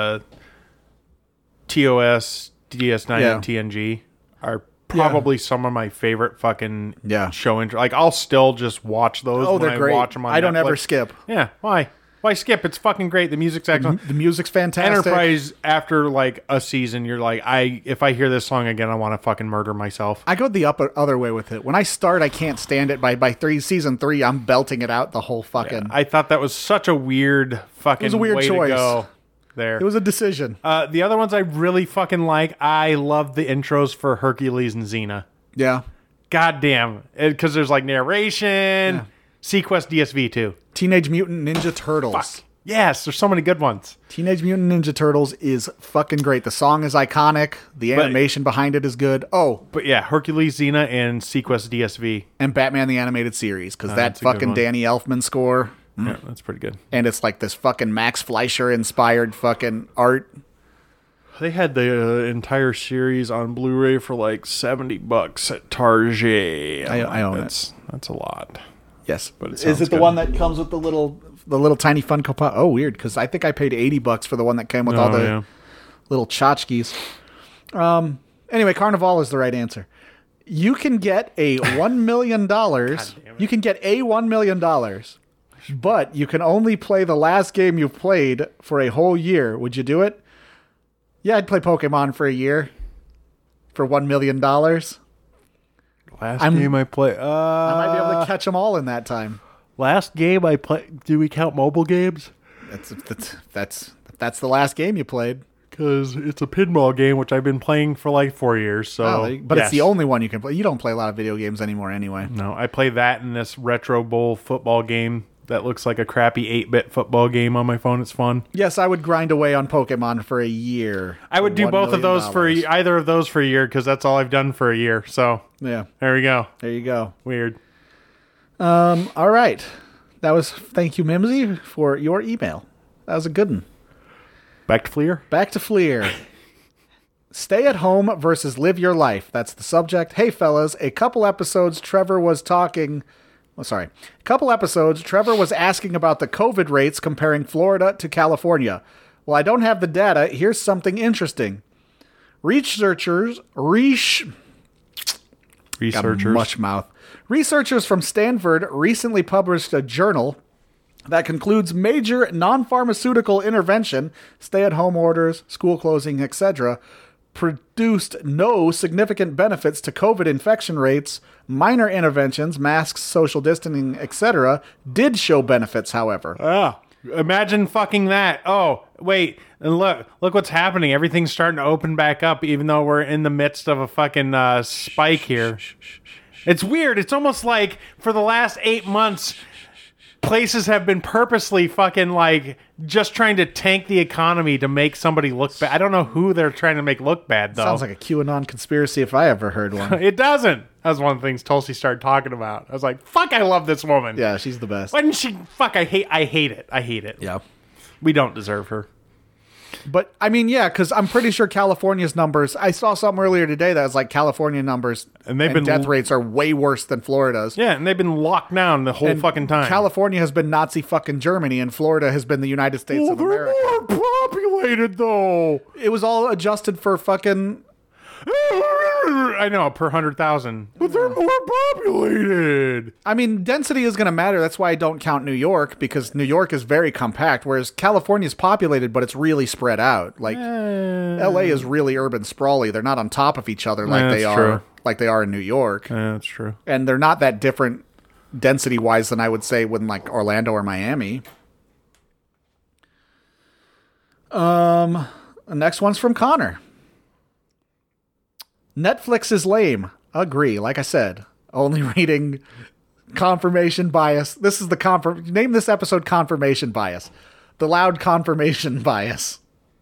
TOS, DS9, and TNG are probably some of my favorite fucking show intro. Like, I'll still just watch those when they're I great. watch them on I don't Netflix. ever skip. Yeah, why? Why skip? It's fucking great. The music's excellent. The music's fantastic. Enterprise, after like a season, you're like, if I hear this song again, I want to fucking murder myself. I go the other way with it. When I start, I can't stand it. By season 3, I'm belting it out the whole fucking. I thought that was such a weird fucking. It was a weird way choice. To go there. It was a decision. The other ones I really fucking like. I love the intros for Hercules and Xena. Yeah. God damn. Because there's like narration. Sequest DSV too. Teenage Mutant Ninja Turtles. Fuck. Yes, there's so many good ones. Teenage Mutant Ninja Turtles is fucking great. The song is iconic. The animation behind it is good. Oh. But yeah, Hercules, Xena, and Sequest DSV. And Batman the Animated Series. Because that that's a good fucking one. Danny Elfman score. Yeah, that's pretty good. And it's like this fucking Max Fleischer inspired fucking art. They had the entire series on Blu-ray for like $70 at Target. I own it. That's a lot. Yes. But it is sounds it the good. one that comes with the little tiny Funko Pop? Oh, weird. Because I think I paid $80 for the one that came with all the little tchotchkes. Anyway, Carnival is the right answer. You can get a $1 million. You can get a $1 million. But you can only play the last game you've played for a whole year. Would you do it? Yeah, I'd play Pokemon for a year. For $1 million. Last game I played. I might be able to catch them all in that time. Last game I played. Do we count mobile games? That's the last game you played. Because it's a pinball game, which I've been playing for like 4 years. So, but it's the only one you can play. You don't play a lot of video games anymore anyway. No, I play that in this Retro Bowl football game that looks like a crappy 8-bit football game on my phone. It's fun. Yes, I would grind away on Pokemon for a year. I would do both of those for either of those for a year because that's all I've done for a year. So yeah, there we go. There you go. Weird. All right. Thank you, Mimsy, for your email. That was a good one. Back to Fleer. Back to Fleer. Stay at home versus live your life. That's the subject. Hey, fellas, a couple episodes Trevor was asking about the COVID rates comparing Florida to California. Well, I don't have the data. Here's something interesting. Researchers Researchers from Stanford recently published a journal. That concludes major non-pharmaceutical intervention, stay-at-home orders, school closing, etc., produced no significant benefits to COVID infection rates. Minor interventions, masks, social distancing, etc., did show benefits, however. Oh, imagine fucking that. Oh, wait, and look what's happening. Everything's starting to open back up, even though we're in the midst of a fucking spike here. It's weird. It's almost like for the last 8 months, places have been purposely fucking like just trying to tank the economy to make somebody look bad. I don't know who they're trying to make look bad, though. Sounds like a QAnon conspiracy if I ever heard one. It doesn't. That was one of the things Tulsi started talking about. I was like, fuck, I love this woman. Yeah, she's the best. Why didn't she? Fuck, I hate it. I hate it. Yeah. We don't deserve her. But, I mean, yeah, because I'm pretty sure California's numbers, I saw something earlier today that was like California numbers and death rates are way worse than Florida's. Yeah, and they've been locked down the whole fucking time. California has been Nazi fucking Germany, and Florida has been the United States of America. They're more populated, though. It was all adjusted for fucking... I know, per 100,000. But they're more populated. I mean, density is going to matter. That's why I don't count New York, because New York is very compact, whereas California is populated, but it's really spread out. Like, LA is really urban sprawly. They're not on top of each other like they are, like they are in New York. Yeah, that's true. And they're not that different density-wise than I would say with like Orlando or Miami. The next one's from Connor. Netflix is lame. Agree. Like I said, only reading confirmation bias. This is the name this episode confirmation bias. The loud confirmation bias.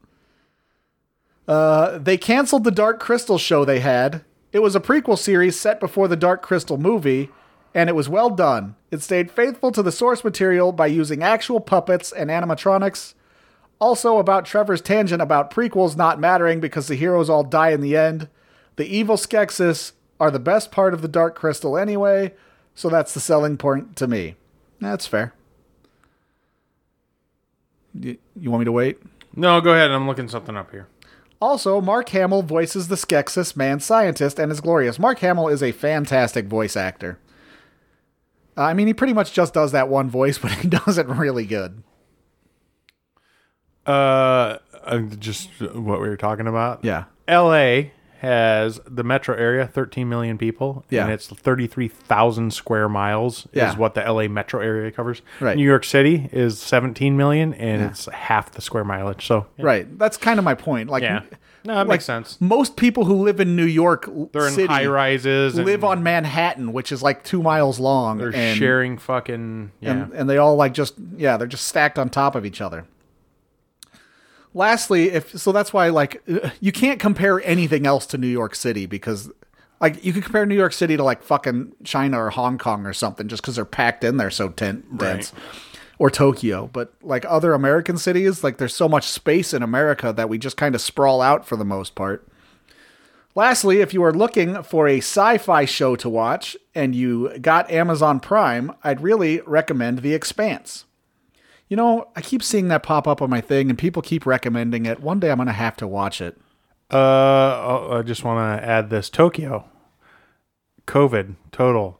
They canceled the Dark Crystal show they had. It was a prequel series set before the Dark Crystal movie, and it was well done. It stayed faithful to the source material by using actual puppets and animatronics. Also about Trevor's tangent about prequels not mattering because the heroes all die in the end. The evil Skeksis are the best part of the Dark Crystal anyway, so that's the selling point to me. That's fair. You want me to wait? No, go ahead. I'm looking something up here. Also, Mark Hamill voices the Skeksis man-scientist and is glorious. Mark Hamill is a fantastic voice actor. I mean, he pretty much just does that one voice, but he does it really good. Just what we were talking about? Yeah. L.A. has the metro area, 13 million people, and it's 33,000 square miles is what the LA metro area covers. Right. New York City is 17 million, and it's half the square mileage. So right, that's kind of my point. Like, no, that makes sense. Most people who live in New York they're in high rises, live on Manhattan, which is like 2 miles long. They're sharing fucking and they all like they're just stacked on top of each other. Lastly, that's why like you can't compare anything else to New York City because like you could compare New York City to like fucking China or Hong Kong or something just because they're packed in there so dense, right. Or Tokyo. But like other American cities, like there's so much space in America that we just kind of sprawl out for the most part. Lastly, if you are looking for a sci-fi show to watch and you got Amazon Prime, I'd really recommend The Expanse. You know, I keep seeing that pop up on my thing, and people keep recommending it. One day I'm going to have to watch it. I just want to add this. Tokyo. COVID, total.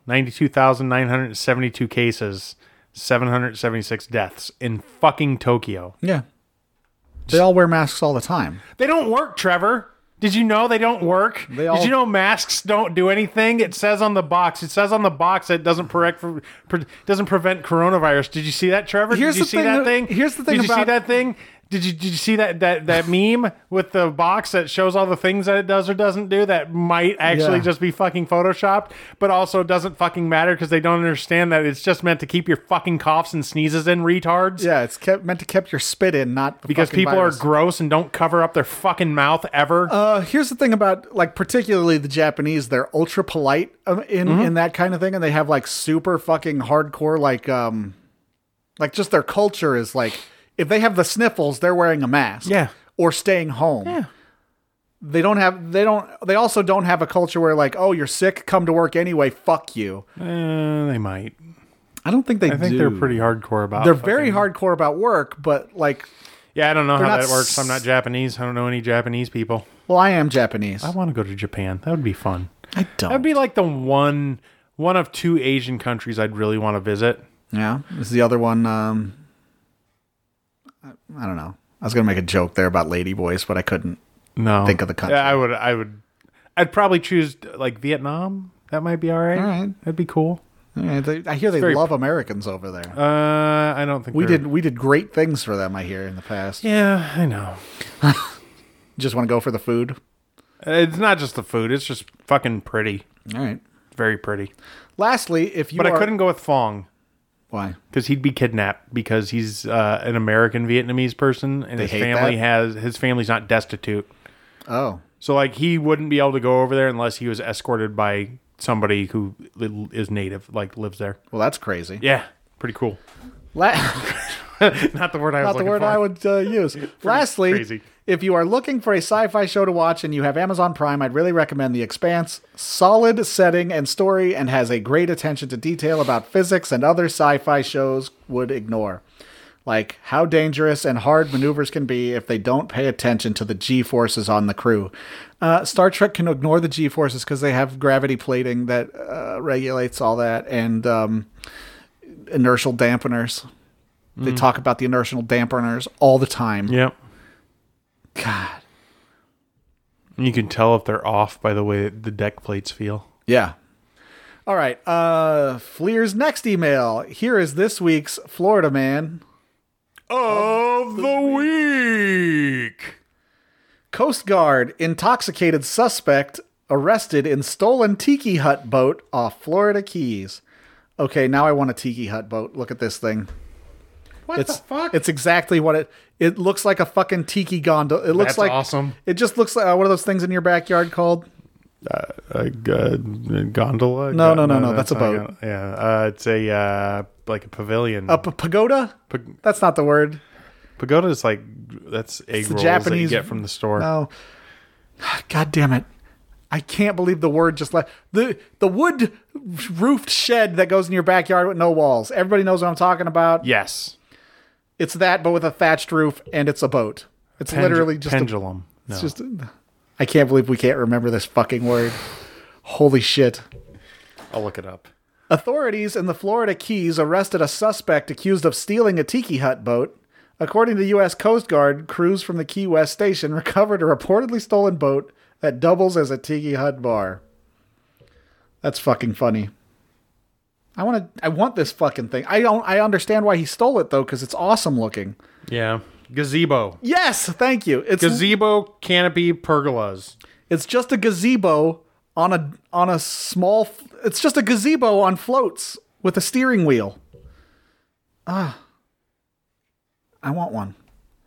92,972 cases. 776 deaths in fucking Tokyo. Yeah. They all wear masks all the time. They don't work, Trevor. Did you know they don't work? Did you know masks don't do anything? It says on the box. It says on the box that it doesn't prevent coronavirus. Did you see that, Trevor? Here's Did you see that thing? Here's the thing. Did you see that thing? Did you see that meme with the box that shows all the things that it does or doesn't do that might actually just be fucking photoshopped, but also doesn't fucking matter because they don't understand that it's just meant to keep your fucking coughs and sneezes in, retards. Yeah, it's meant to keep your spit in, not the because people virus. Are gross and don't cover up their fucking mouth ever. Here's the thing about like particularly the Japanese, they're ultra polite in that kind of thing, and they have like super fucking hardcore like just their culture is like. If they have the sniffles, they're wearing a mask. Yeah. Or staying home. Yeah. They also don't have a culture where like, oh, you're sick, come to work anyway, fuck you. They might. I don't think they do. I think they're pretty hardcore about They're very hardcore about work, but like... Yeah, I don't know how that works. I'm not Japanese. I don't know any Japanese people. Well, I am Japanese. I want to go to Japan. That would be fun. I don't. That'd be like the one of two Asian countries I'd really want to visit. Yeah. Is the other one? I don't know. I was gonna make a joke there about ladyboys, but I couldn't think of the country. Yeah, I'd probably choose like Vietnam. That might be all right. All right. That'd be cool. I hear they love Americans over there. I don't think we did great things for them. I hear in the past. Yeah, I know. Just want to go for the food. It's not just the food. It's just fucking pretty. All right. Very pretty. Lastly, I couldn't go with Fong. Why? Because he'd be kidnapped because he's an American Vietnamese person and his family's not destitute. Oh. So like he wouldn't be able to go over there unless he was escorted by somebody who is native, like lives there. Well, that's crazy. Yeah, pretty cool. Not the word I was looking for. Not the word I would use. Lastly, crazy. If you are looking for a sci-fi show to watch and you have Amazon Prime, I'd really recommend The Expanse. Solid setting and story and has a great attention to detail about physics and other sci-fi shows would ignore. Like how dangerous and hard maneuvers can be if they don't pay attention to the G-forces on the crew. Star Trek can ignore the G-forces because they have gravity plating that regulates all that and inertial dampeners. They talk about the inertial dampeners all the time. Yep. God. You can tell if they're off by the way the deck plates feel. Yeah. All right. Fleer's next email. Here is this week's Florida Man of the week. Coast Guard intoxicated suspect arrested in stolen tiki hut boat off Florida Keys. Okay, now I want a tiki hut boat. Look at this thing. The fuck? It's exactly what it looks like, a fucking tiki gondola. It looks That's awesome. It just looks like what are those things in your backyard called? A gondola? No. That's a boat. It's a like a pavilion. A pagoda? That's not the word. Pagoda is like that's egg rolls Japanese that you get from the store. No. God damn it. I can't believe the word just left. The wood roofed shed that goes in your backyard with no walls. Everybody knows what I'm talking about. Yes. It's that, but with a thatched roof, and it's a boat. It's literally just pendulum. It's just. I can't believe we can't remember this fucking word. Holy shit. I'll look it up. Authorities in the Florida Keys arrested a suspect accused of stealing a tiki hut boat. According to the U.S. Coast Guard, crews from the Key West station recovered a reportedly stolen boat that doubles as a tiki hut bar. That's fucking funny. I want this fucking thing. I understand why he stole it though, because it's awesome looking. Yeah. Gazebo. Yes, thank you. It's gazebo, canopy, pergolas. It's just a gazebo on a small. It's just a gazebo on floats with a steering wheel. I want one.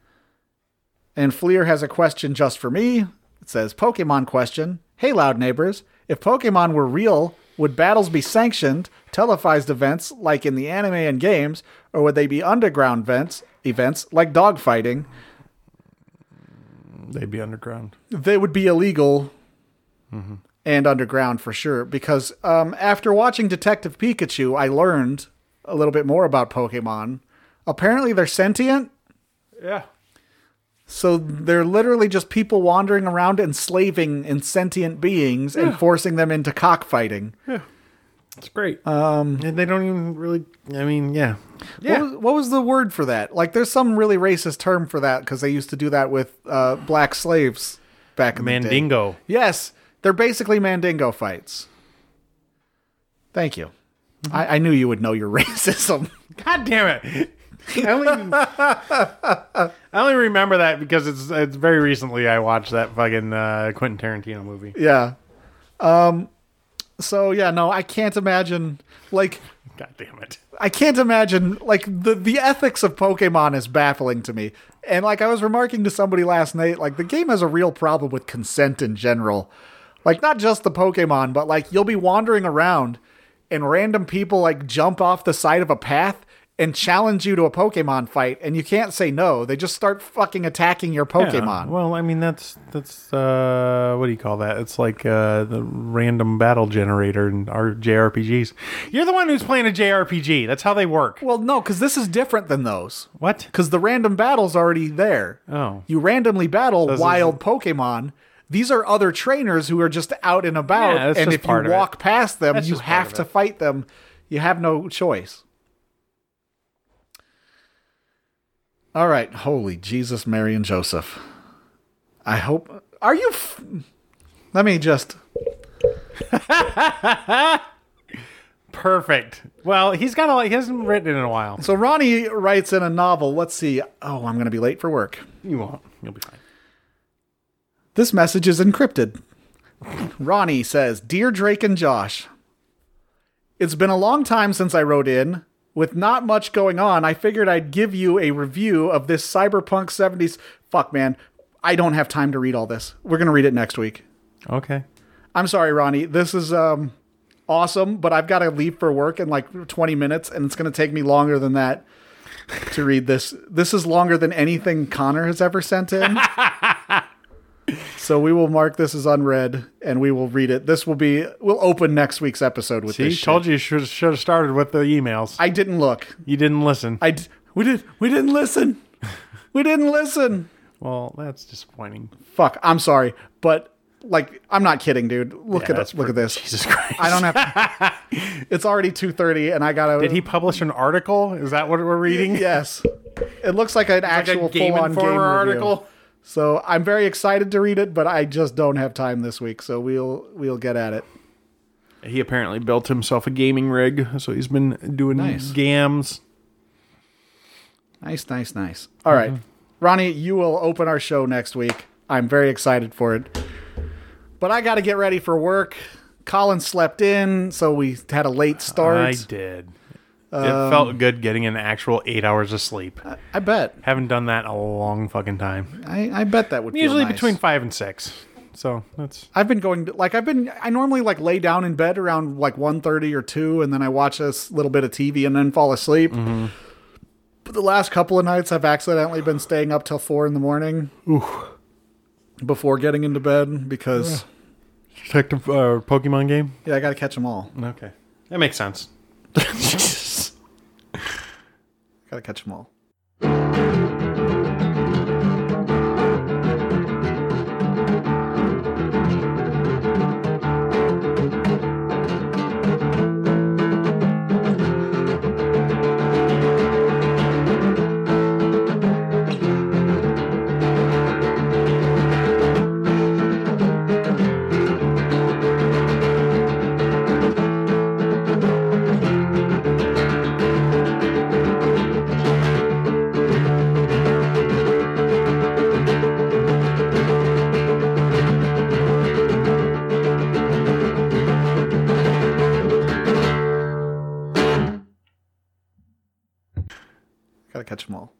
And Fleer has a question just for me. It says, Pokemon question. Hey, loud neighbors. If Pokemon were real, would battles be sanctioned, televised events like in the anime and games, or would they be underground events like dogfighting? They'd be underground. They would be illegal and underground for sure. Because after watching Detective Pikachu, I learned a little bit more about Pokemon. Apparently they're sentient. Yeah. So they're literally just people wandering around enslaving insentient beings and forcing them into cockfighting. Yeah. It's great. And they don't even really, I mean, yeah. What was the word for that? Like there's some really racist term for that because they used to do that with black slaves back in the day. Mandingo. Yes. They're basically Mandingo fights. Thank you. I knew you would know your racism. God damn it. I only remember that because it's very recently I watched that fucking Quentin Tarantino movie. Yeah. So yeah, no, I can't imagine like. God damn it. I can't imagine like the ethics of Pokemon is baffling to me. And like I was remarking to somebody last night, like the game has a real problem with consent in general. Like not just the Pokemon, but like you'll be wandering around and random people like jump off the side of a path and challenge you to a Pokemon fight, and you can't say no. They just start fucking attacking your Pokemon. Yeah, well, I mean, that's what do you call that? It's like the random battle generator in our JRPGs. You're the one who's playing a JRPG. That's how they work. Well, no, because this is different than those. What? Because the random battle's already there. Oh. You randomly battle wild Pokemon. These are other trainers who are just out and about, and if you walk past them, you have to fight them. You have no choice. All right. Holy Jesus, Mary, and Joseph. I hope... Are you... Let me just... Perfect. Well, he hasn't written it in a while. So Ronnie writes in a novel. Let's see. Oh, I'm going to be late for work. You won't. You'll be fine. This message is encrypted. Ronnie says, Dear Drake and Josh, it's been a long time since I wrote in. With not much going on, I figured I'd give you a review of this Cyberpunk 70s. Fuck, man. I don't have time to read all this. We're going to read it next week. Okay. I'm sorry, Ronnie. This is awesome, but I've got to leave for work in like 20 minutes, and it's going to take me longer than that to read this. This is longer than anything Connor has ever sent in. So we will mark this as unread, and we will read it. We'll open next week's episode with this shit. Told you should have started with the emails. I didn't look. You didn't listen. We didn't listen. We didn't listen. Well, that's disappointing. Fuck, I'm sorry, but like, I'm not kidding, dude. Look at this. Jesus Christ. I don't have. It's already 2:30, and I gotta. Did he publish an article? Is that what we're reading? Yes. It looks like an actual full-on game review. article. So I'm very excited to read it, but I just don't have time this week. So we'll get at it. He apparently built himself a gaming rig, so he's been doing gams. Nice. All right, Ronnie, you will open our show next week. I'm very excited for it. But I got to get ready for work. Colin slept in, so we had a late start. I did. It felt good getting an actual 8 hours of sleep. I bet. Haven't done that in a long fucking time. I bet that would feel Usually nice. between 5 and 6. So that's. I've been going to, I normally like lay down in bed around like 1:30 or 2, and then I watch a little bit of TV and then fall asleep. Mm-hmm. But the last couple of nights I've accidentally been staying up till 4 in the morning. Before getting into bed because... Detective Pokemon game? Yeah, I got to catch them all. Okay. That makes sense. Got to catch them all. Got to catch them all.